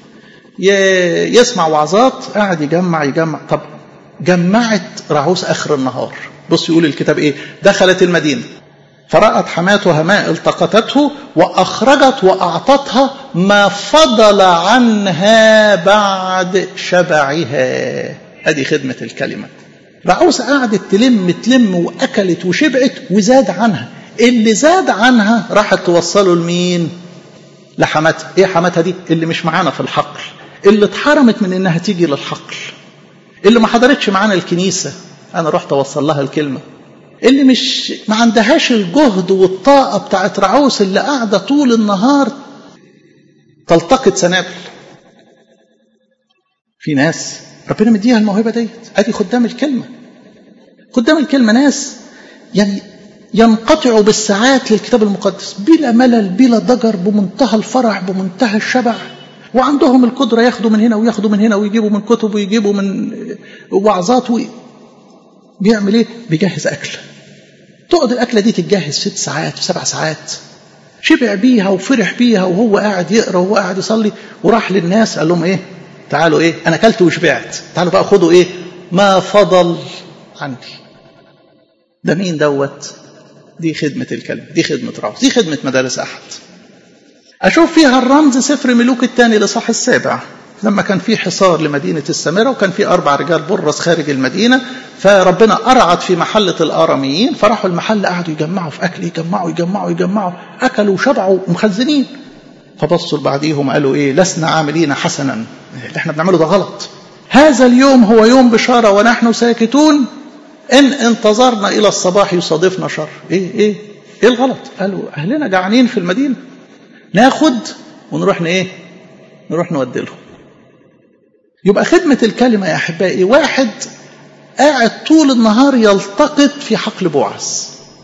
يسمع وعظات، قاعد يجمع يجمع. طب جمعت رعوس آخر النهار. بص يقول الكتاب ايه؟ دخلت المدينة فرأت حماتها ماء التقطته وأخرجت وأعطتها ما فضل عنها بعد شبعها. ادي خدمة الكلمة. رعوس قعدت تلم وأكلت وشبعت وزاد عنها. اللي زاد عنها راحت توصله لمين؟ لحماتها. ايه حماتها دي؟ اللي مش معانا في الحقل، اللي اتحرمت من انها تيجي للحقل، اللي ما حضرتش معانا الكنيسة، انا رحت اوصل لها الكلمة، اللي مش ما عندهاش الجهد والطاقة بتاعت رعوس اللي قاعدة طول النهار تلتقط سنابل. في ناس ربنا مديها الموهبة ديت، ادي خدام الكلمة. خدام الكلمة ناس يعني ينقطعوا بالساعات للكتاب المقدس بلا ملل بلا ضجر، بمنتهى الفرح بمنتهى الشبع، وعندهم القدرة ياخدوا من هنا وياخدوا من هنا ويجيبوا من كتب ويجيبوا من وعظات بيعمل ايه؟ بيجهز أكل. تقعد الأكلة دي تتجهز 6 ساعات 7 ساعات، شبع بيها وفرح بيها وهو قاعد يقرأ وهو قاعد يصلي، وراح للناس قال لهم ايه؟ تعالوا ايه؟ أنا أكلت وشبعت، تعالوا بقى خدوا ايه؟ ما فضل عندي. ده مين دوت؟ دي خدمة الكلمة، دي خدمة رعوز، دي خدمة مدارس أحد. أشوف فيها الرمز سفر ملوك الثاني الإصحاح السابع، لما كان في حصار لمدينة السامرة وكان في 4 رجال برص خارج المدينة، فربنا أرعد في محلة الآراميين، فراحوا المحل قعدوا يجمعوا في أكل، يجمعوا أكلوا وشبعوا ومخزنين. فبصوا لبعضيهم قالوا إيه؟ لسنا عاملين حسنا، اللي احنا بنعمله ده غلط. هذا اليوم هو يوم بشارة ونحن ساكتون، إن انتظرنا إلى الصباح يصادفنا شر. إيه الغلط؟ قالوا أهلنا جعانين في المدينة، ناخد ونروح نروح نودلهم. يبقى خدمة الكلمة يا أحبائي واحد قاعد طول النهار يلتقط في حقل بوعز،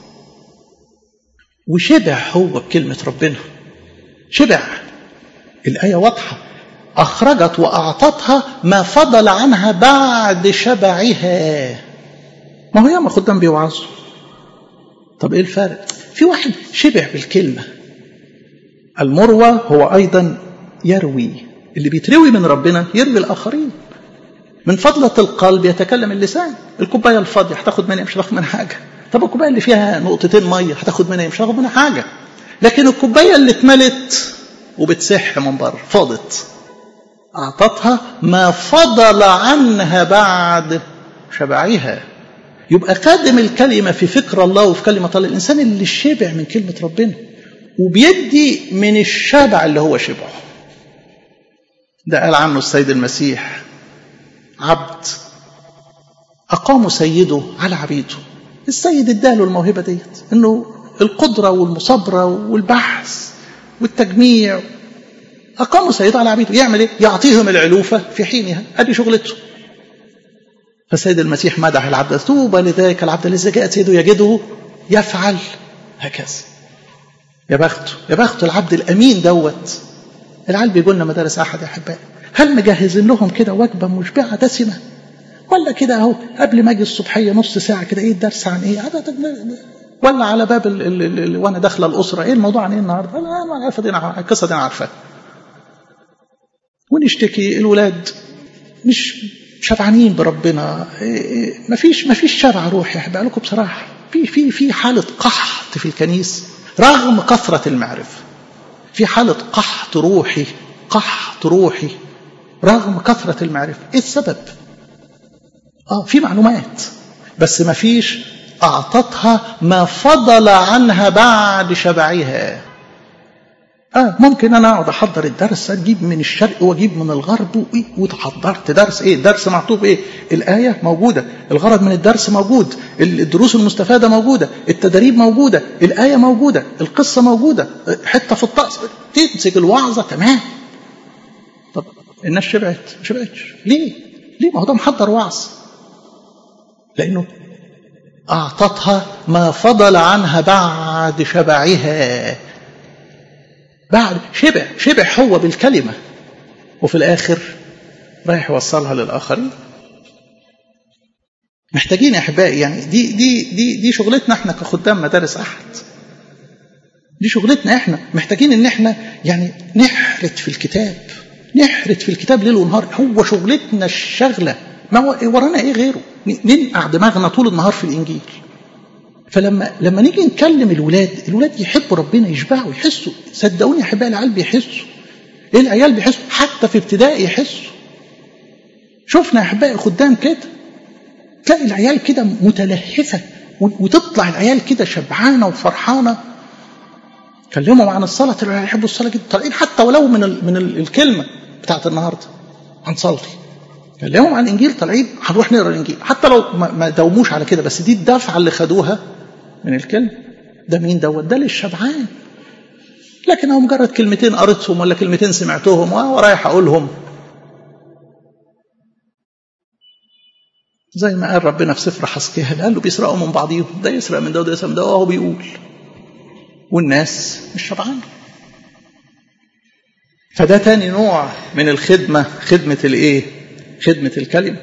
وشبع هو بكلمة ربنا، شبع. الآية واضحة، أخرجت وأعطتها ما فضل عنها بعد شبعها. ما هو ياما خدام بيوعظوا، طب إيه الفرق؟ في واحد شبع بالكلمة. المروى هو أيضا يروي، اللي بيتروي من ربنا يروي الآخرين. من فضلة القلب يتكلم اللسان. الكوباية الفاضية هتاخد منها مش هتاخد منها حاجة، طب الكوباية اللي فيها نقطتين مية هتاخد منها مش هتاخد منها حاجة. لكن الكوباية اللي اتملت وبتسح من بره فاضت، أعطتها ما فضل عنها بعد شبعها. يبقى خادم الكلمة في فكر الله وفي كلمة الله الإنسان اللي شبع من كلمة ربنا وبيدي من الشبع اللي هو شبعه. ده قال عنه السيد المسيح عبد أقام سيده على عبيده. السيد اداله الموهبة ديت، انه القدرة والمصابرة والبحث والتجميع. أقام سيده على عبيده، يعمل ايه؟ يعطيهم العلوفة في حينها، ادي شغلته. فالسيد المسيح مدح العبد، طوبى لذلك العبد الذي جاء سيده يجده يفعل هكذا. يا بخته العبد الأمين دوت. العيال بيقول لنا مدارس أحد يا أحبائي، هل مجهزين لهم كده وجبة مشبعة دسمة، ولا كده اهو قبل ما اجي الصبحيه نص ساعه كده ايه الدرس عن ايه، ولا على باب وانا داخله الاسره ايه الموضوع عن ايه النهارده؟ انا عارفه دي، القصه دي انا عارفاها. ونشتكي الولاد مش شبعانين بربنا، مفيش شبع روحي. احب اقول لكم بصراحه، في حاله قحط في الكنيسه رغم كثره المعرفه. في حاله قحط روحي رغم كثره المعرفه. ايه السبب؟ في معلومات بس ما فيش أعطتها ما فضل عنها بعد شبعها. ممكن أنا أقعد أحضر الدرس، أجيب من الشرق وأجيب من الغرب وتحضرت درس إيه؟ درس معطوب إيه؟ الآية موجودة، الغرض من الدرس موجود، الدروس المستفادة موجودة، التدريب موجودة، الآية موجودة، القصة موجودة، حتى في الطقس تمسك الوعظة تمام. طب الناس شبعتش؟ ليه؟ ما هو ده محضر وعظ، لأنه أعطتها ما فضل عنها بعد شبعها. بعد شبع هو بالكلمة، وفي الآخر رايح يوصلها للآخرين. محتاجين يا أحبائي، يعني دي شغلتنا احنا كخدام مدارس أحد. دي شغلتنا احنا، محتاجين ان احنا يعني نحرت في الكتاب ليل ونهار. هو شغلتنا الشغلة، ما هو ورانا ايه غيره؟ ننقع دماغنا طول النهار في الإنجيل. فلما نيجي نكلم الولاد يحبوا ربنا، يشبعوا، يحسوا. صدقوني يا أحبائي العيال بيحسوا. العيال بيحسوا حتى في ابتدائي يحسوا. شفنا يا أحبائي خدام كده، تلاقي العيال كده متلهفة وتطلع العيال كده شبعانة وفرحانة. كلمهم عن الصلاة، تلاقي يحبوا الصلاة جدا، طالعين حتى ولو من الكلمة بتاعت النهاردة هنصلي. كلمهم عن الإنجيل، طالعين هنروح نقرأ الإنجيل، حتى لو ما دوموش على كده، بس دي الدفعة اللي خدوها من الكلمة. ده مين دوت؟ ده للشبعان. لكن هو مجرد كلمتين قريتهم ولا كلمتين سمعتهم ورايح أقولهم، زي ما قال ربنا في سفر حسقيال، قال له بيسرقوا من بعضهم، ده يسرق من ده وده يسرق من ده، وهو بيقول والناس مش شبعانه. فده تاني نوع من الخدمة، خدمة الايه؟ خدمة الكلمة.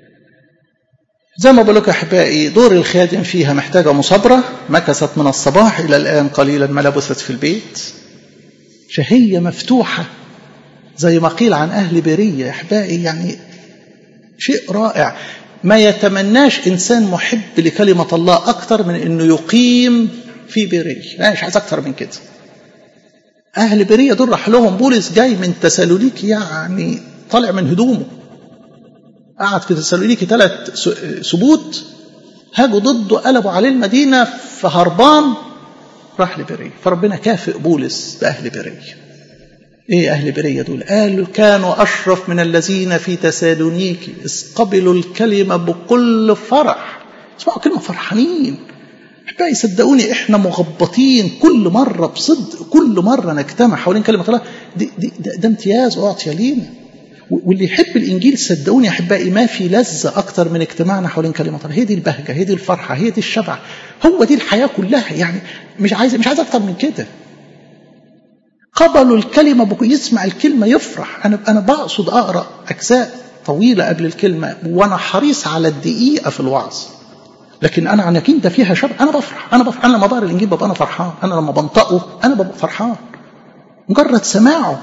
زي ما بقول لك احبائي، دور الخادم فيها محتاجة مصابرة. مكثت من الصباح إلى الآن قليلا ما لبثت في البيت. شهية مفتوحة زي ما قيل عن أهل برية يا احبائي، يعني شيء رائع. ما يتمناش إنسان محب لكلمة الله أكتر من أنه يقيم في برية. لا مش عايز أكتر من كده. أهل برية دول راح لهم بولس جاي من تسالونيكي، يعني طالع من هدومه، قعد في تسالونيكي 3 سبوت، هاجوا ضده قلبوا عليه المدينة، فهربان راح لبرية. فربنا كافئ بولس بأهل برية. إيه أهل برية دول؟ قالوا كانوا أشرف من الذين في تسالونيكي إذ قبلوا الكلمة بكل فرح. اسمعوا كلمة فرحانين. احبائي صدقوني احنا مغبطين كل مرة بصدق، كل مرة نجتمع حوالين كلمة الله ده امتياز أعطي لينا. واللي يحب الإنجيل صدقوني يا احبائي ما في لذة أكتر من اجتماعنا حوالين كلمة الله. هي دي البهجة، هي دي الفرحة، هي دي الشبع، هو دي الحياة كلها. يعني مش عايز أكتر من كده. قبلوا الكلمة يسمع الكلمة يفرح. أنا بقصد أقرأ أجزاء طويلة قبل الكلمة وأنا حريص على الدقيقة في الوعظ، لكن أنا عن يقين ده فيها شبع. أنا بفرح. أنا لما بقرأ الإنجيل ببقى أنا فرحان. أنا لما بنطقه أنا ببقى فرحان مجرد سماعه.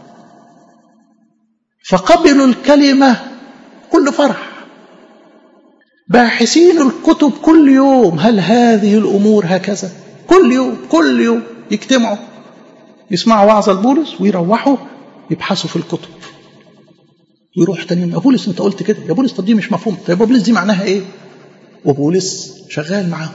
فقبلوا الكلمة كل فرح باحثين الكتب كل يوم هل هذه الأمور هكذا. كل يوم يجتمعوا يسمعوا وعظ البولس ويروحوا يبحثوا في الكتب، ويروح تاني يا بولس انت قلت كده، يا بولس طب دي مش مفهوم، طب يا بولس دي معناها ايه؟ وبولس شغال معاهم.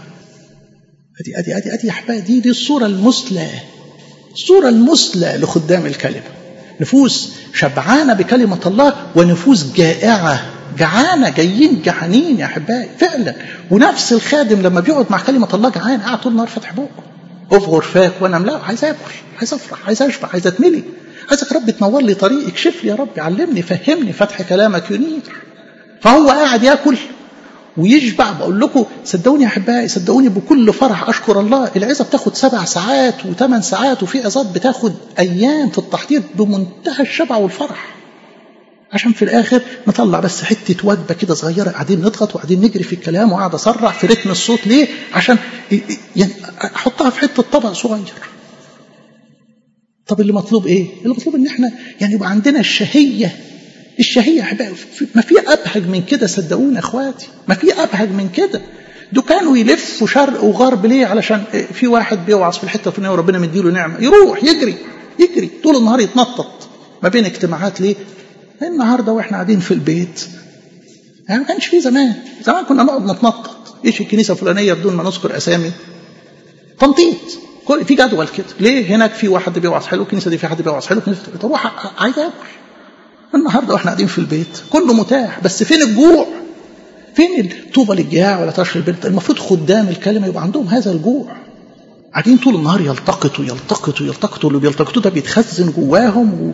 ادي يا احبائي دي الصورة المثلى، الصورة المثلى لخدام الكلمة. نفوس شبعانة بكلمة الله ونفوس جعانة جايين جعانين يا احبائي فعلا. ونفس الخادم لما بيقعد مع كلمة الله جعان قاعد طول النهار فاتح بقه، افغر فاك وانا املاه، عايز اكل، عايز افرح، عايز اشبع، عايز اتملي، عايزك رب تنور لي طريق، اكشف لي يا رب، علمني، فهمني، فتح كلامك ينير. فهو قاعد ياكل ويشبع. بقول لكم صدقوني يا احبائي، صدقوني بكل فرح اشكر الله. العظه بتاخد 7 ساعات و8 ساعات، وفي عظات بتاخد ايام في التحضير بمنتهى الشبع والفرح، عشان في الاخر نطلع بس حته وجبه كده صغيره، قاعدين نضغط وقاعدين نجري في الكلام وقاعد اسرع في رتم الصوت. ليه؟ عشان يعني احطها في حته طبق صغير. طب اللي مطلوب ايه؟ اللي مطلوب ان احنا يعني يبقى عندنا الشهيه يا احبائي. ما في ابهج من كده صدقوني يا اخواتي، ما في ابهج من كده. دول كانوا يلفوا شرق وغرب ليه؟ علشان في واحد بيوعظ في الحته الفلانيه وربنا مديله نعمه، يروح يجري طول النهار يتنطط ما بين اجتماعات. ليه؟ النهارده واحنا قاعدين في البيت، يعني ما كانش في زمان كنا نقعد نتنطط. ايش الكنيسه الفلانيه بدون ما نذكر اسامي، تنطيط في جدول كده. ليه؟ هناك في واحد بيوعظ حلو، الكنيسه دي في حد بيوعظ حلو، الكنيسه تروح عايز اكل. النهارده واحنا قاعدين في البيت كله متاح، بس فين الجوع؟ فين الطوبه للجياع ولا تشر البيت؟ المفروض خدام الكلمه يبقى عندهم هذا الجوع. قاعدين طول النهار يلتقطوا اللي بيلتقطوه ده بيتخزن جواهم،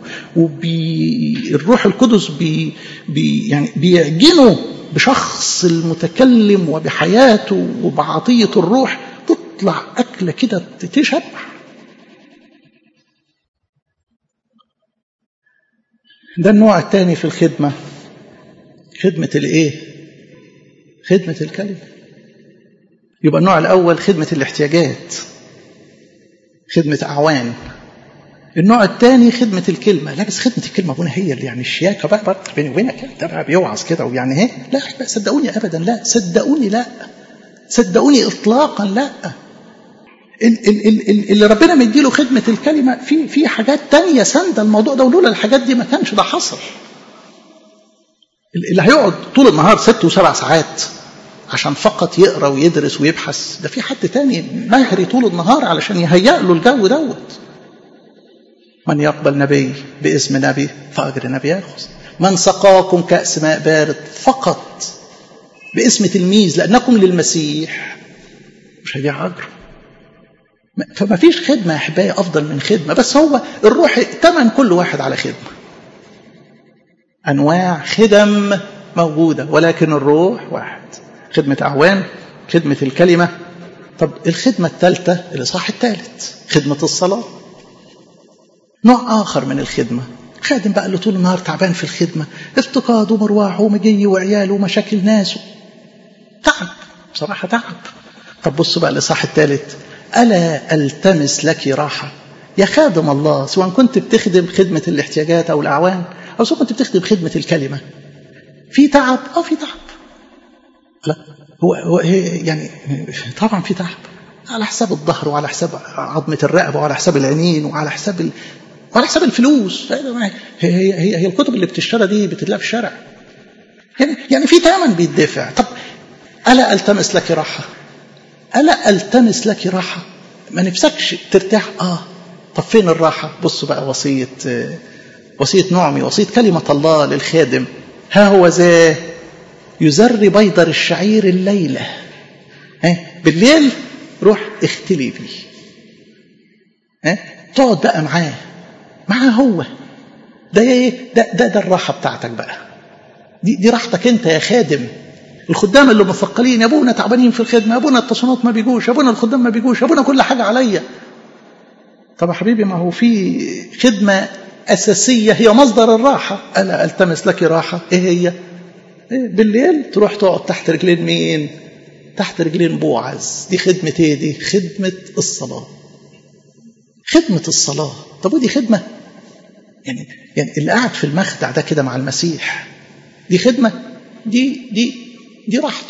الروح القدس يعني بيعجنوا بشخص المتكلم وبحياته وبعطية الروح، تطلع أكلة كده تشبع. ده النوع الثاني في الخدمة، خدمة الايه؟ خدمة الكلمة. يبقى النوع الأول خدمة الاحتياجات، خدمة أعوان. النوع الثاني خدمة الكلمة. لا بس خدمة الكلمة ابونا هي اللي يعني الشياكة بقى بيني وبينك، ده بقى بيوعظ كده ويعني ايه؟ لا صدقوني أبدا، لا صدقوني، لا صدقوني إطلاقا، لا. اللي ربنا مديله خدمة الكلمة في حاجات تانية ساندة الموضوع ده، ولولا الحاجات دي ما كانش ده حصل. اللي هيقعد طول النهار 6 و7 ساعات عشان فقط يقرأ ويدرس ويبحث، ده في حد تاني مهري طول النهار علشان يهيأ له الجو دوت. من يقبل نبي باسم نبي فأجر نبي يأخذ. من سقاكم كأس ماء بارد فقط باسم تلميذ لأنكم للمسيح مش هيبيع أجر. فما فيش خدمة يا أحبائي أفضل من خدمة، بس هو الروح تمن كل واحد على خدمة. أنواع خدم موجودة ولكن الروح واحد. خدمة أعوان، خدمة الكلمة. طب الخدمة الثالثة الإصحاح الثالث خدمة الصلاة، نوع آخر من الخدمة. خادم بقى اللي طول النهار تعبان في الخدمة، افتقاد ومرواح ومجي وعياله ومشاكل ناسه، تعب بصراحة تعب. طب بصوا بقى الإصحاح الثالث، ألا ألتمس لك راحة. يا خادم الله، سواء كنت بتخدم خدمة الاحتياجات أو الأعوان أو سواء كنت بتخدم خدمة الكلمة، في تعب؟ في تعب. لا هو يعني طبعا في تعب، على حساب الظهر وعلى حساب عظمة الرقبة وعلى حساب العينين وعلى حساب الفلوس. هي الكتب اللي بتشترى دي بتتلاقي في الشارع، يعني في ثمن بيدفع. طب ألا ألتمس لك راحة، ألا ألتمس لك راحة، ما نفسكش ترتاح؟ طب فين الراحة؟ بصوا بقى وصية نعمي، وصية كلمة الله للخادم. ها هو ذا يزري بيضر الشعير الليلة، بالليل روح اختلي بيه، تقعد بقى معاه هو ده ايه؟ ده الراحة بتاعتك بقى، دي راحتك انت يا خادم. الخدام اللي مثقلين، يا ابونا تعبانين في الخدمة، يا ابونا التصنيفات ما بيجوش، يا ابونا الخدام ما بيجوش، يا ابونا كل حاجة عليا. طب يا حبيبي، ما هو في خدمة أساسية هي مصدر الراحة. ألا ألتمس لك راحة، ايه هي؟ بالليل تروح تقعد تحت رجلين مين؟ تحت رجلين بوعز. دي خدمة ايه؟ دي خدمة الصلاة، خدمة الصلاة. طب ودي خدمة يعني اللي قاعد في المخدع ده كده مع المسيح، دي خدمة؟ دي راحته.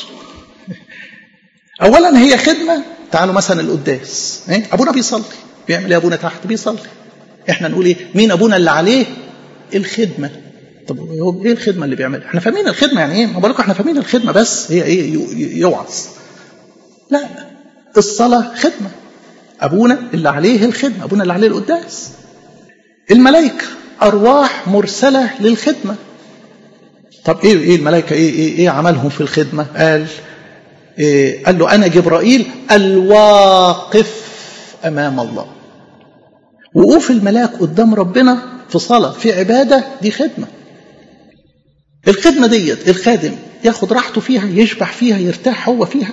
أولا هي خدمة. تعالوا مثلا القداس، أبونا بيصلي، بيعمل ايه أبونا تحت؟ بيصلي. احنا نقول ايه؟ مين أبونا اللي عليه الخدمة؟ طب هو ايه الخدمة اللي بيعملها؟ احنا فاهمين الخدمة يعني ايه، ما بقولكم احنا فاهمين الخدمة، بس هي ايه؟ يوعظ. لا، الصلاة خدمة، أبونا اللي عليه الخدمة، أبونا اللي عليه القداس. الملائكة أرواح مرسلة للخدمة. طب ايه الملائكة ايه عملهم في الخدمة؟ قال له أنا جبرائيل الواقف أمام الله. وقوف الملاك قدام ربنا في صلاة في عبادة، دي خدمة. الخدمة ديت الخادم ياخد راحته فيها، يشبع فيها، يرتاح هو فيها.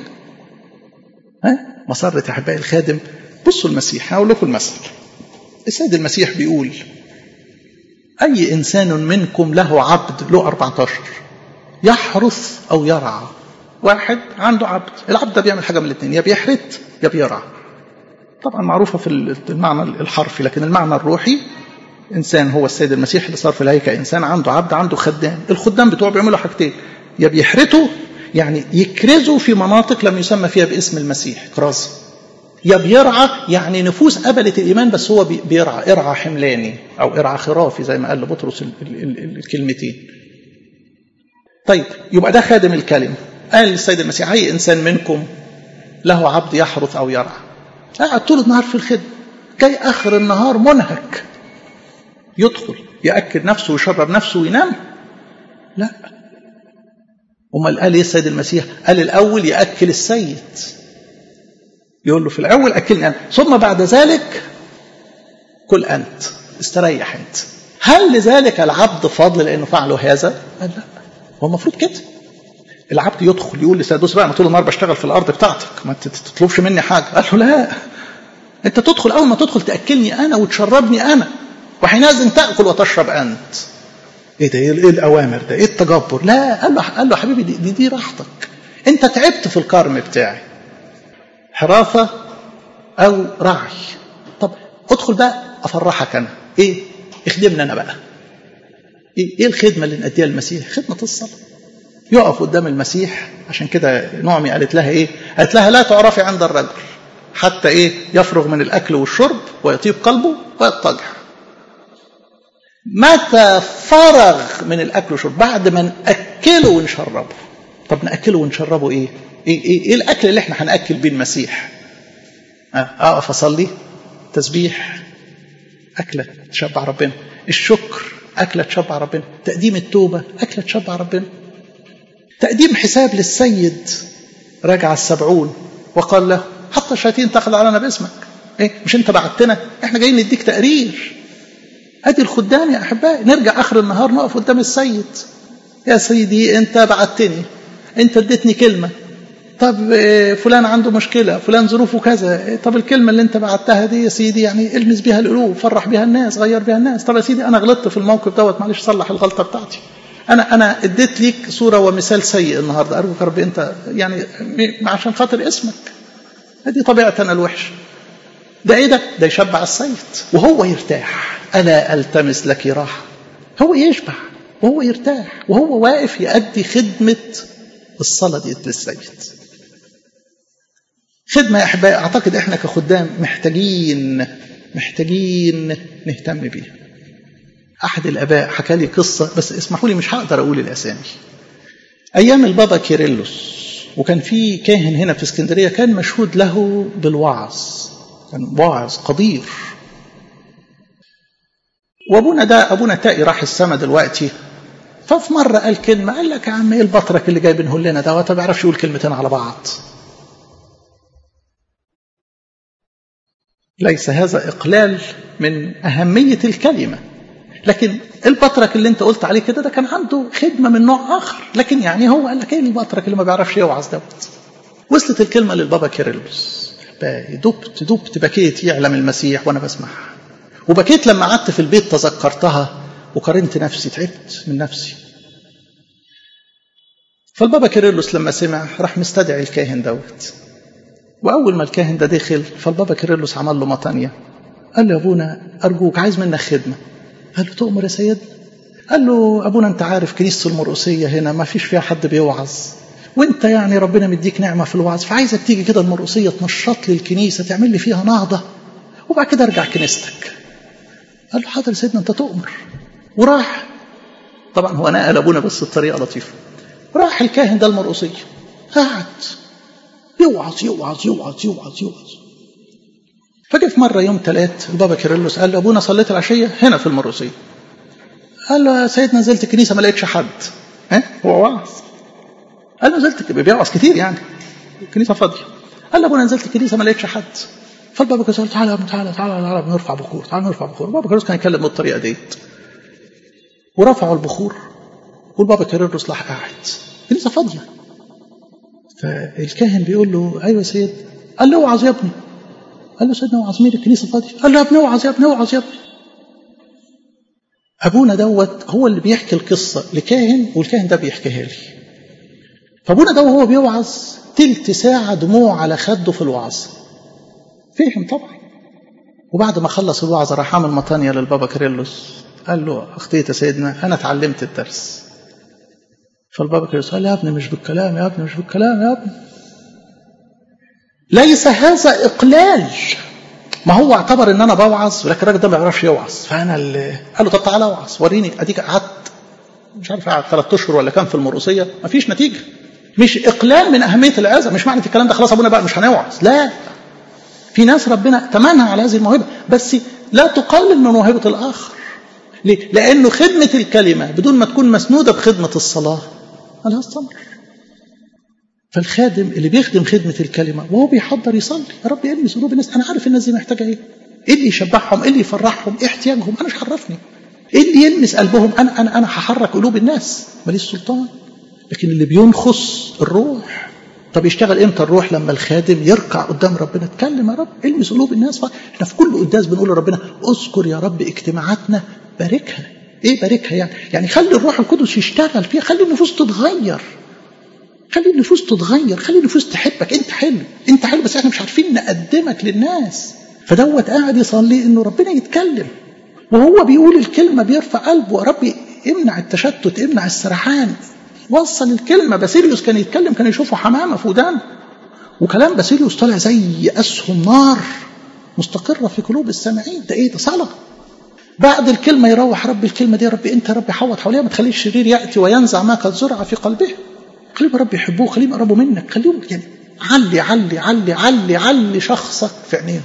مسرة أحبائي الخادم. بصوا المسيح، هقول لكم المثل. السيد المسيح بيقول أي إنسان منكم له عبد، له 14، يحرث أو يرعى. واحد عنده عبد، العبد ده بيعمل حاجة من الاثنين، يا بيحرث يا بيرعى. طبعا معروفة في المعنى الحرفي، لكن المعنى الروحي، إنسان هو السيد المسيح اللي صار في الهيكل إنسان عنده عبد، عنده خدام. الخدام بتوعه بيعملوا حاجتين، يا بيحرثوا يعني يكرزوا في مناطق لم يسمى فيها باسم المسيح كرازة، يا بيرعى يعني نفوس قبلت الإيمان بس هو بيرعى، ارعى حملاني أو ارعى خرافي زي ما قال بطرس الكلمتين. طيب يبقى ده خادم الكلمة. قال السيد المسيح أي إنسان منكم له عبد يحرث أو يرعى. قاعد طول النهار في الخدمة، جاي آخر النهار منهك، يدخل يأكل نفسه ويشرب نفسه وينام؟ لا. أمال قال إيه السيد المسيح؟ قال الأول يأكل السيد، يقول له في الأول أكلني أنت، ثم بعد ذلك كل أنت، استريح أنت. هل لذلك العبد فضل لأنه فعله هذا؟ قال لا، هو المفروض كده. العبد يدخل يقول لسيد بص بقى أنا طول النهار بشتغل في الأرض بتاعتك، ما تطلبش مني حاجة. قال له لا، أنت تدخل، أول ما تدخل تأكلني أنا وتشربني أنا، وحينئذ تأكل وتشرب أنت. إيه ده؟ إيه الأوامر ده؟ إيه التجبر؟ لا. قال له حبيبي دي راحتك، أنت تعبت في الكرم بتاعي، حرافة أو رعي. طب ادخل بقى أفرحك أنا. إيه؟ اخدمنا أنا بقى. إيه الخدمة اللي نأديها المسيح؟ خدمة الصلاة. يقف قدام المسيح. عشان كده نعمي قالت لها إيه؟ قالت لها لا تعرفي عند الرجل حتى إيه؟ يفرغ من الأكل والشرب ويطيب قلبه ويضطجع. متى فرغ من الأكل والشرب؟ بعد ما نأكله ونشربه. طب نأكله ونشربه إيه؟ إيه الأكل اللي إحنا هنأكل بيه المسيح؟ أقف أصلي، تسبيح، أكلة تشبع ربنا، الشكر أكلة تشبع ربنا، تقديم التوبة أكلة تشبع ربنا، تقديم حساب للسيد. رجع 70 وقال له حتى الشياطين تخضع لنا باسمك. إيه؟ مش أنت بعتنا؟ إحنا جايين نديك تقرير. أدي الخدام يا أحبائي. نرجع آخر النهار نقف قدام السيد. يا سيدي أنت بعتني، أنت اديتني كلمة، طب فلان عنده مشكلة، فلان ظروفه كذا، طب الكلمة اللي أنت بعتها دي يا سيدي يعني المس بها القلوب، فرح بها الناس، غير بها الناس. طب يا سيدي أنا غلطت في الموقف دوت، معلش صلح الغلطة بتاعتي. أنا اديت ليك صورة ومثال سيء النهاردة، أرجوك يا رب أنت يعني عشان خاطر اسمك، هذه طبيعتنا الوحش. ده إيه ده؟ ده يشبع السيد وهو يرتاح. ألا ألتمس لك راحة. هو يشبع وهو يرتاح وهو واقف يؤدي خدمة الصلاة دي للسيد. خدمة يا أحبائي أعتقد إحنا كخدام محتاجين نهتم بيها. أحد الآباء حكى لي قصة، بس اسمحوا لي مش هقدر أقول الأسامي. أيام البابا كيرلس، وكان في كاهن هنا في اسكندرية كان مشهود له بالوعظ، كان واعظ قدير. وابونا ده ابونا تائي راح السما دلوقتي، ففي مرة قال كلمة، قال لك يا عم ايه البطرك اللي جاي بنقول لنا ده، ما بيعرفش يقول كلمتين على بعض. ليس هذا إقلال من أهمية الكلمة، لكن البطرك اللي انت قلت عليه كده ده كان عنده خدمة من نوع آخر. لكن يعني هو قال لك ايه البطرك اللي ما بيعرفش يوعظ دوت. وصلت الكلمة للبابا كيرلس، دبت بكيت يعلم المسيح وأنا بسمعها، وبكيت لما قعدت في البيت تذكرتها وقارنت نفسي، تعبت من نفسي. فالبابا كيرلس لما سمع راح مستدعي الكاهن دوت، وأول ما الكاهن ده دخل فالبابا كيرلس عمل له مطانية، قال له يا أبونا أرجوك عايز منك خدمة. قال له تؤمر يا سيدنا. قال له أبونا أنت عارف كنيسة المرقسية هنا ما فيش فيها حد بيوعظ، وانت يعني ربنا مديك نعمة في الوعظ، فعايزك تيجي كده المرقسية تنشط لي الكنيسة، تعمل لي فيها نهضة، وبعد كده ارجع كنيستك. قال له حاضر يا سيدنا انت تؤمر. وراح، طبعا هو نقل ابونا بس بطريقة لطيفة، راح الكاهن ده المرقسية قعد يوعظ يوعظ يوعظ يوعظ يوعظ. فجأة في مرة يوم 3 البابا كيرلس قال له ابونا صليت العشية هنا في المرقسية. قال له يا سيدنا نزلت الكنيسة ما لقيتش حد. هو وعظ. قال له نزلت، بيوعظ كتير يعني، الكنيسة فاضية. قال له ابونا نزلت الكنيسة ما لقيتش حد. فالبابا كيرلس قال تعالى تعالى نرفع بخور، تعالى نرفع بخور. البابا كيرلس كان يتكلم بالطريقة ديت، ورفعوا البخور، والبابا كيرلس راح قاعد، الكنيسة فاضية. فالكاهن بيقول له ايوه يا سيد. قال له اوعظ يا ابني. قال له سيدنا اوعظ مين، الكنيسة فاضية. قال له يا ابني اوعظ يا ابني اوعظ يا ابني. ابونا دوت هو اللي بيحكي القصة لكاهن، والكاهن ده بيحكيها لي. فابونا ده وهو بيوعظ تلت ساعة دموع على خده في الوعظ، فهم طبعا. وبعد ما خلص الوعظ راح عامل مطانية للبابا كيرلس، قال له اخطيت يا سيدنا انا اتعلمت الدرس. فالبابا كيرلس قال يا ابني مش بالكلام، يا ابني مش بالكلام، يا ابني ليس هذا اقلال. ما هو اعتبر ان انا بوعظ ولكن الراجل ده ما بيعرفش يوعظ، فانا اللي قال له طب تعالى اوعظ وريني. اديك قعدت مش عارف قعد 3 اشهر ولا كام في المرقسية، ما فيش نتيجة. مش اقلال من اهمية العظة، مش معنى الكلام ده خلاص ابونا بقى مش هنوعظ، لا، في ناس ربنا تمنها على هذه الموهبة، بس لا تقلل من موهبة الآخر. ليه؟ لأنه خدمة الكلمة بدون ما تكون مسنودة بخدمة الصلاة مالها الثمر. فالخادم اللي بيخدم خدمة الكلمة وهو بيحضر يصلي، يا رب يلمس قلوب الناس، أنا عارف الناس دي محتاجة إيه اللي يشبعهم، إيه اللي يفرحهم، إيه احتياجهم، أنا مش عرفني إيه اللي يلمس قلبهم، أنا هحرك قلوب الناس، ماليش سلطان. لكن اللي بينخص الروح. طب يشتغل امتى الروح؟ لما الخادم يركع قدام ربنا، اتكلم يا رب المس قلوب الناس. احنا في كل قداس بنقول لربنا اذكر يا رب اجتماعاتنا، باركها. ايه باركها يعني خلي الروح القدس يشتغل فيها، خلي النفوس تتغير، خلي النفوس تتغير، خلي النفوس تحبك. انت حلو، انت حلو، بس احنا مش عارفين نقدمك للناس. فدوت قاعد يصلي انه ربنا يتكلم، وهو بيقول الكلمة بيرفع قلبه، يا رب امنع التشتت، امنع السرحان، وصل الكلمة. باسيليوس كان يتكلم كان يشوفه حمامة في ودانه، وكلام باسيليوس طالع زي أسهم نار مستقرة في قلوب السامعين. ده ايه ده؟ صلاة. بعد الكلمة يروح رب الكلمة دي، يا رب انت يا رب حوط حواليها، ما تخليش الشرير يأتي وينزع ما قد زرع في قلبه. خليهم يا رب يحبوه، خليهم يقربوا منك، خليهم يعني علي علي علي علي علي شخصك في عينيهم.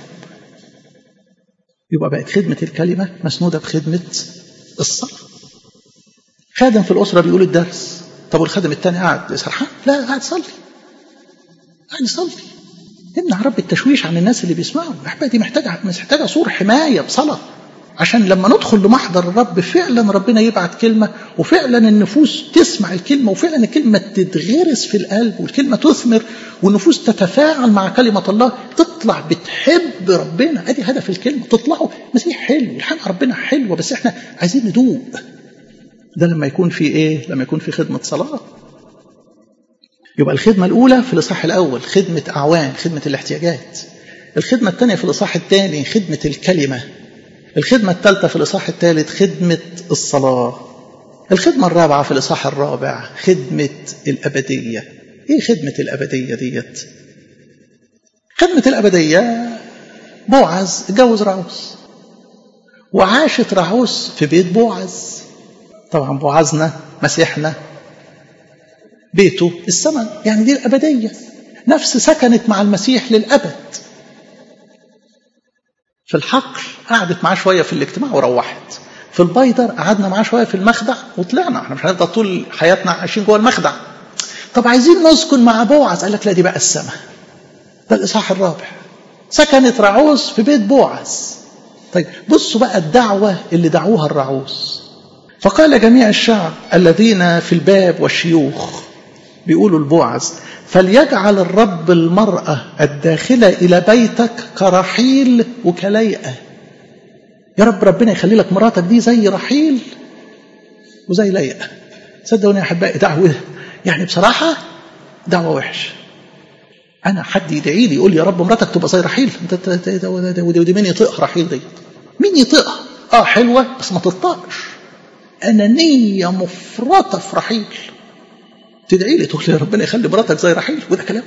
يبقى بقت خدمة الكلمة مسنودة بخدمة الصلاة. خادم في الأسرة بيقول الدرس، طب والخادم التاني قاعد سرحان؟ لا، قاعد يصلي، قاعد يصلي. امنع رب التشويش عن الناس اللي بيسمعوا. الأحباب دي محتاجة سور حماية بصلاة. عشان لما ندخل لمحضر الرب فعلا ربنا يبعت كلمة، وفعلا النفوس تسمع الكلمة، وفعلا الكلمة تتغرس في القلب، والكلمة تثمر، والنفوس تتفاعل مع كلمة الله، تطلع بتحب ربنا. ادي هدف الكلمة، تطلعوا مسيح حلو، الحق ربنا حلوة، بس احنا عايزين ندوق. ده لما يكون في ايه؟ لما يكون في خدمة صلاة. يبقى الخدمة الأولى في الإصحاح الأول خدمة أعوان، خدمة الاحتياجات. الخدمة الثانية في الإصحاح الثاني خدمة الكلمة. الخدمة الثالثة في الإصحاح الثالث خدمة الصلاة. الخدمة الرابعة في الإصحاح الرابع خدمة الأبدية. إيه خدمة الأبدية ديت؟ خدمة الأبدية بوعز اتجوز رعوس، وعاشت رعوس في بيت بوعز. طبعا بوعزنا مسيحنا بيته السماء، يعني دي الأبدية. نفس سكنت مع المسيح للأبد. في الحقل قعدت معاه شوية في الاجتماع وروحت. في البيدر قعدنا معاه شوية في المخدع وطلعنا. احنا مش هنفضل طول حياتنا عايشين جوه المخدع. طب عايزين نسكن مع بوعز، قال لك لا، دي بقى السماء. ده الإصحاح الرابع. سكنت رعوس في بيت بوعز. طيب بصوا بقى الدعوة اللي دعوها الرعوس. فقال جميع الشعب الذين في الباب والشيوخ، بيقولوا البوعز: فليجعل الرب المرأة الداخلة إلى بيتك كرحيل وكليئة. يا رب ربنا يخلي لك مراتك دي زي رحيل وزي ليئة. صدقوني يا أحبائي، دعوة يعني بصراحة دعوة وحش. أنا حد يدعي لي يقول لي يا رب مراتك تبقى زي رحيل، ودي مين يطيقها رحيل دي؟ مين يطيقها؟ حلوة بس ما تطاقش. أنانية مفرطة في رحيل. تدعي لي تقول لي ربنا يخلي مراتك زي رحيل، وده كلام.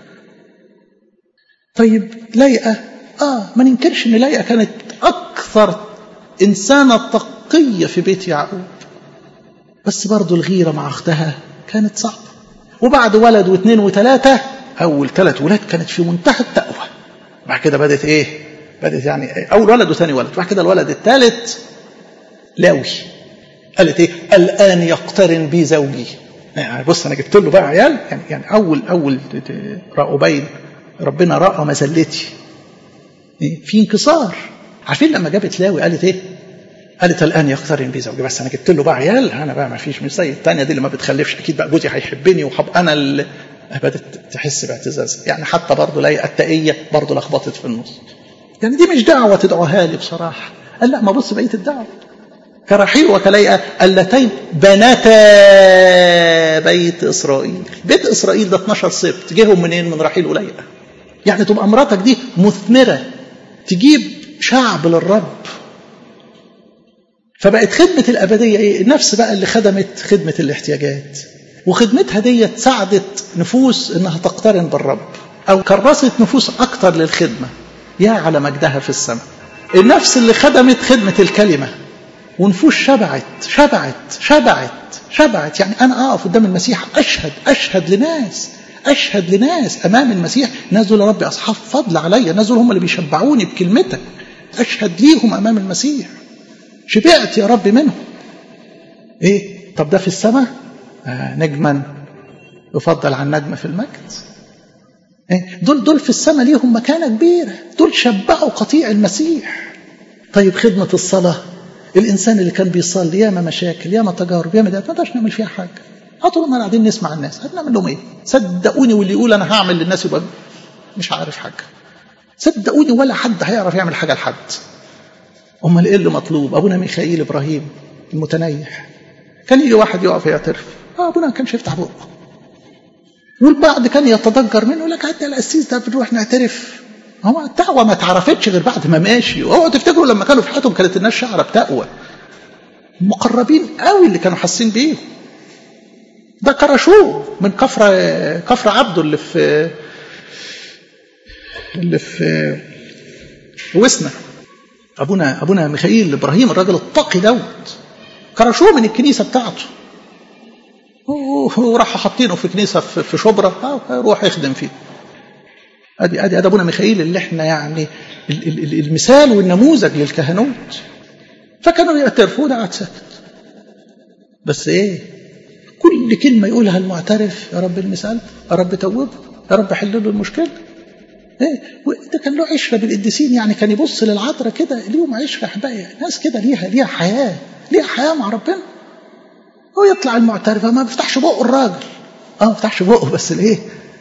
طيب ليئة، ما ننكرش ان ليئة كانت اكثر انسانة تقية في بيت يعقوب، بس برضو الغيرة مع اختها كانت صعبة. وبعد ولد واثنين وثلاثة، اول 3 ولاد كانت في منتهى التقوى. بعد كده بدت ايه؟ بدت يعني اول ولد وثاني ولد، بعد كده الولد الثالث لاوي. قالت ايه؟ الان يقترن بي زوجي. يعني بص انا جبت له بقى عيال، يعني اول رأوبين ربنا رأى مذلتي في انكسار. عارفين لما جابت لاوي قالت ايه؟ قالت الان يقترن بي زوجي، بس انا جبت له بقى عيال، انا بقى ما فيش مش زي الثانيه دي اللي ما بتخلفش، اكيد بقى جوزي هيحبني وحب انا اللي بدات تحس باعتزاز. يعني حتى برضه لاقي التقيه برضه لخبطت في النص. يعني دي مش دعوه تدعوها لي بصراحه. قال لا، ما بص بقيه الدعوه: كرحيل وكليئة اللتين بنتا بيت إسرائيل. بيت إسرائيل ده 12 سبط، جيهم منين؟ من رحيل وليئة. يعني تبقى مراتك دي مثمرة، تجيب شعب للرب. فبقت خدمة الأبدية إيه؟ النفس بقى اللي خدمت خدمة الاحتياجات، وخدمتها دي ساعدت نفوس إنها تقترن بالرب، أو كرست نفوس أكتر للخدمة. يا على مجدها في السماء. النفس اللي خدمت خدمة الكلمة، ونفوس شبعت. يعني أنا أقف قدام المسيح أشهد لناس أمام المسيح: ناس دول يا رب أصحاب فضل عليا، ناس دول هم اللي بيشبعوني بكلمتك. أشهد ليهم أمام المسيح، شبعت يا رب منهم. إيه؟ طب ده في السماء نجما يفضل عن نجمة في المجد. إيه؟ دول في السماء ليهم مكانة كبيرة، دول شبعوا قطيع المسيح. طيب خدمة الصلاة، الإنسان اللي كان بيصلي ياما مشاكل، ياما تجارب، ياما ده ما نقدرش نعمل فيها حاجة. طول ما قاعدين نسمع الناس، هنعمل لهم إيه؟ صدقوني، واللي يقول أنا هعمل للناس يبقى مش عارف حاجة. صدقوني ولا حد هيعرف يعمل حاجة لحد. أمال إيه اللي مطلوب؟ أبونا ميخائيل إبراهيم المتنيح كان يجي واحد يقف يعترف، أبونا ما كانش يفتح بقه، والبعض كان يتضجر منه، لك عدى القسيس ده بنروح نعترف. هو التقوى ما تعرفتش غير بعد ما ماشي. اوعوا تفتكروا لما كانوا في حياتهم كانت الناس شعره بتقوى. مقربين قوي اللي كانوا حاسين بيه. ده كرشوه من كفر عبده اللي في وسنا. ابونا ميخائيل ابراهيم الراجل التقي دوت، كرشوه من الكنيسه بتاعته، وراحوا حاطينه في كنيسه في شبرا، يروح يخدم فيه. ادي ابونا ميخائيل اللي احنا يعني المثال والنموذج للكهنوت. فكانوا يعترفوا، ده قاعد ساكت، بس ايه؟ كل كلمه يقولها المعترف: يا رب المثال، يا رب توبه، يا رب حل له المشكله. وده كان له عشرة بالقديسين، يعني كان يبص للعذراء كده ليهم عشرة أحبائي، ناس كده ليها حياة، ليها حياة مع ربنا. هو يطلع المعترفة ما بيفتحش بقه الراجل، ما بيفتحش بقه، بس الايه؟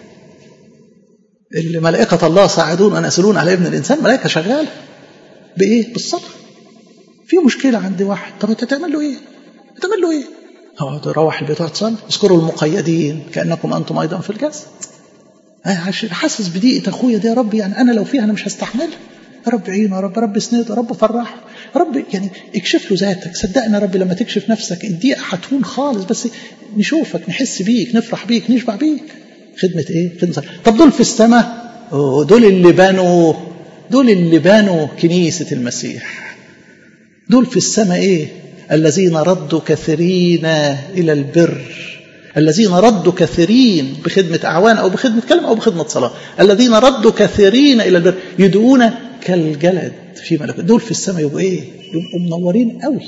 الملائكة الله صاعدون ونازلون على ابن الإنسان، ملائكة شغالة بإيه؟ بالصلاة. في مشكلة عند واحد، طب أنت تعمل له إيه؟ هتعمل له إيه؟ روح البيت وتصلي، اذكروا المقيدين كأنكم أنتم أيضا في الجسد. حاسس بضيقة أخويا دي يا رب، يعني أنا لو فيها أنا مش هستحملها. يا رب عينه، يا رب اسنده، يا رب فرحه، يا رب يعني اكشف له ذاتك. صدقني يا رب لما تكشف نفسك الضيقة هتهون خالص، بس نشوفك، نحس بيك، نفرح بيك، نشبع بيك. خدمة إيه؟ خدمة. طب دول في السماء، دول اللي بنوا كنيسة المسيح. دول في السماء إيه؟ الذين ردوا كثيرين إلى البر، الذين ردوا كثيرين بخدمة أعوان أو بخدمة كلمة أو بخدمة صلاة، الذين ردوا كثيرين إلى البر يدعون كالجلد في ملكوت. دول في السماء يبقوا إيه؟ يبقوا منورين قوي.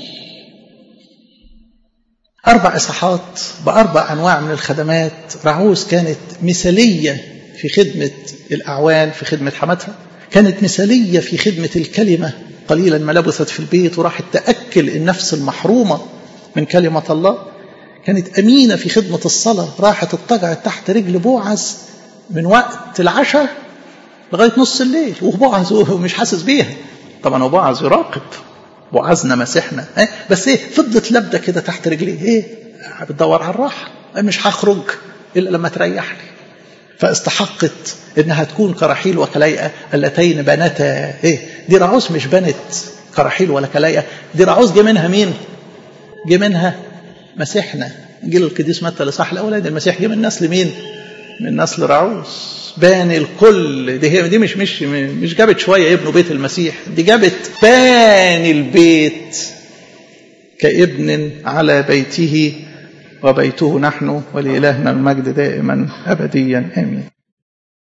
4 إصحاحات ب4 أنواع من الخدمات. رعوز كانت مثالية في خدمة الأعوان، في خدمة حماتها، كانت مثالية في خدمة الكلمة، قليلا ما لبثت في البيت وراحت تأكل النفس المحرومة من كلمة الله. كانت أمينة في خدمة الصلاة، راحت اتجعت تحت رجل بوعز من وقت العشاء لغاية نص الليل، وبوعز مش حاسس بيها. طبعا وبوعز يراقب، بوعزنا مسيحنا، بس فضلت لبدة كده تحت رجليه، بتدور على الراحة، مش هخرج إلا لما تريحني. فاستحقت إنها تكون كرحيل وكليئة اللتين بنتا. دي رعوز مش بنت كرحيل ولا كليئة، دي رعوز جه منها مين؟ جه منها مسيحنا. جيل القديس متى الإصحاح الأولاني، المسيح جه من نسل مين؟ من نسل رعوز. باني الكل. دي مش جابت شوية يبنوا بيت المسيح، دي جابت باني البيت كابن على بيته وبيته نحن، ولإلهنا المجد دائما أبديا آمين.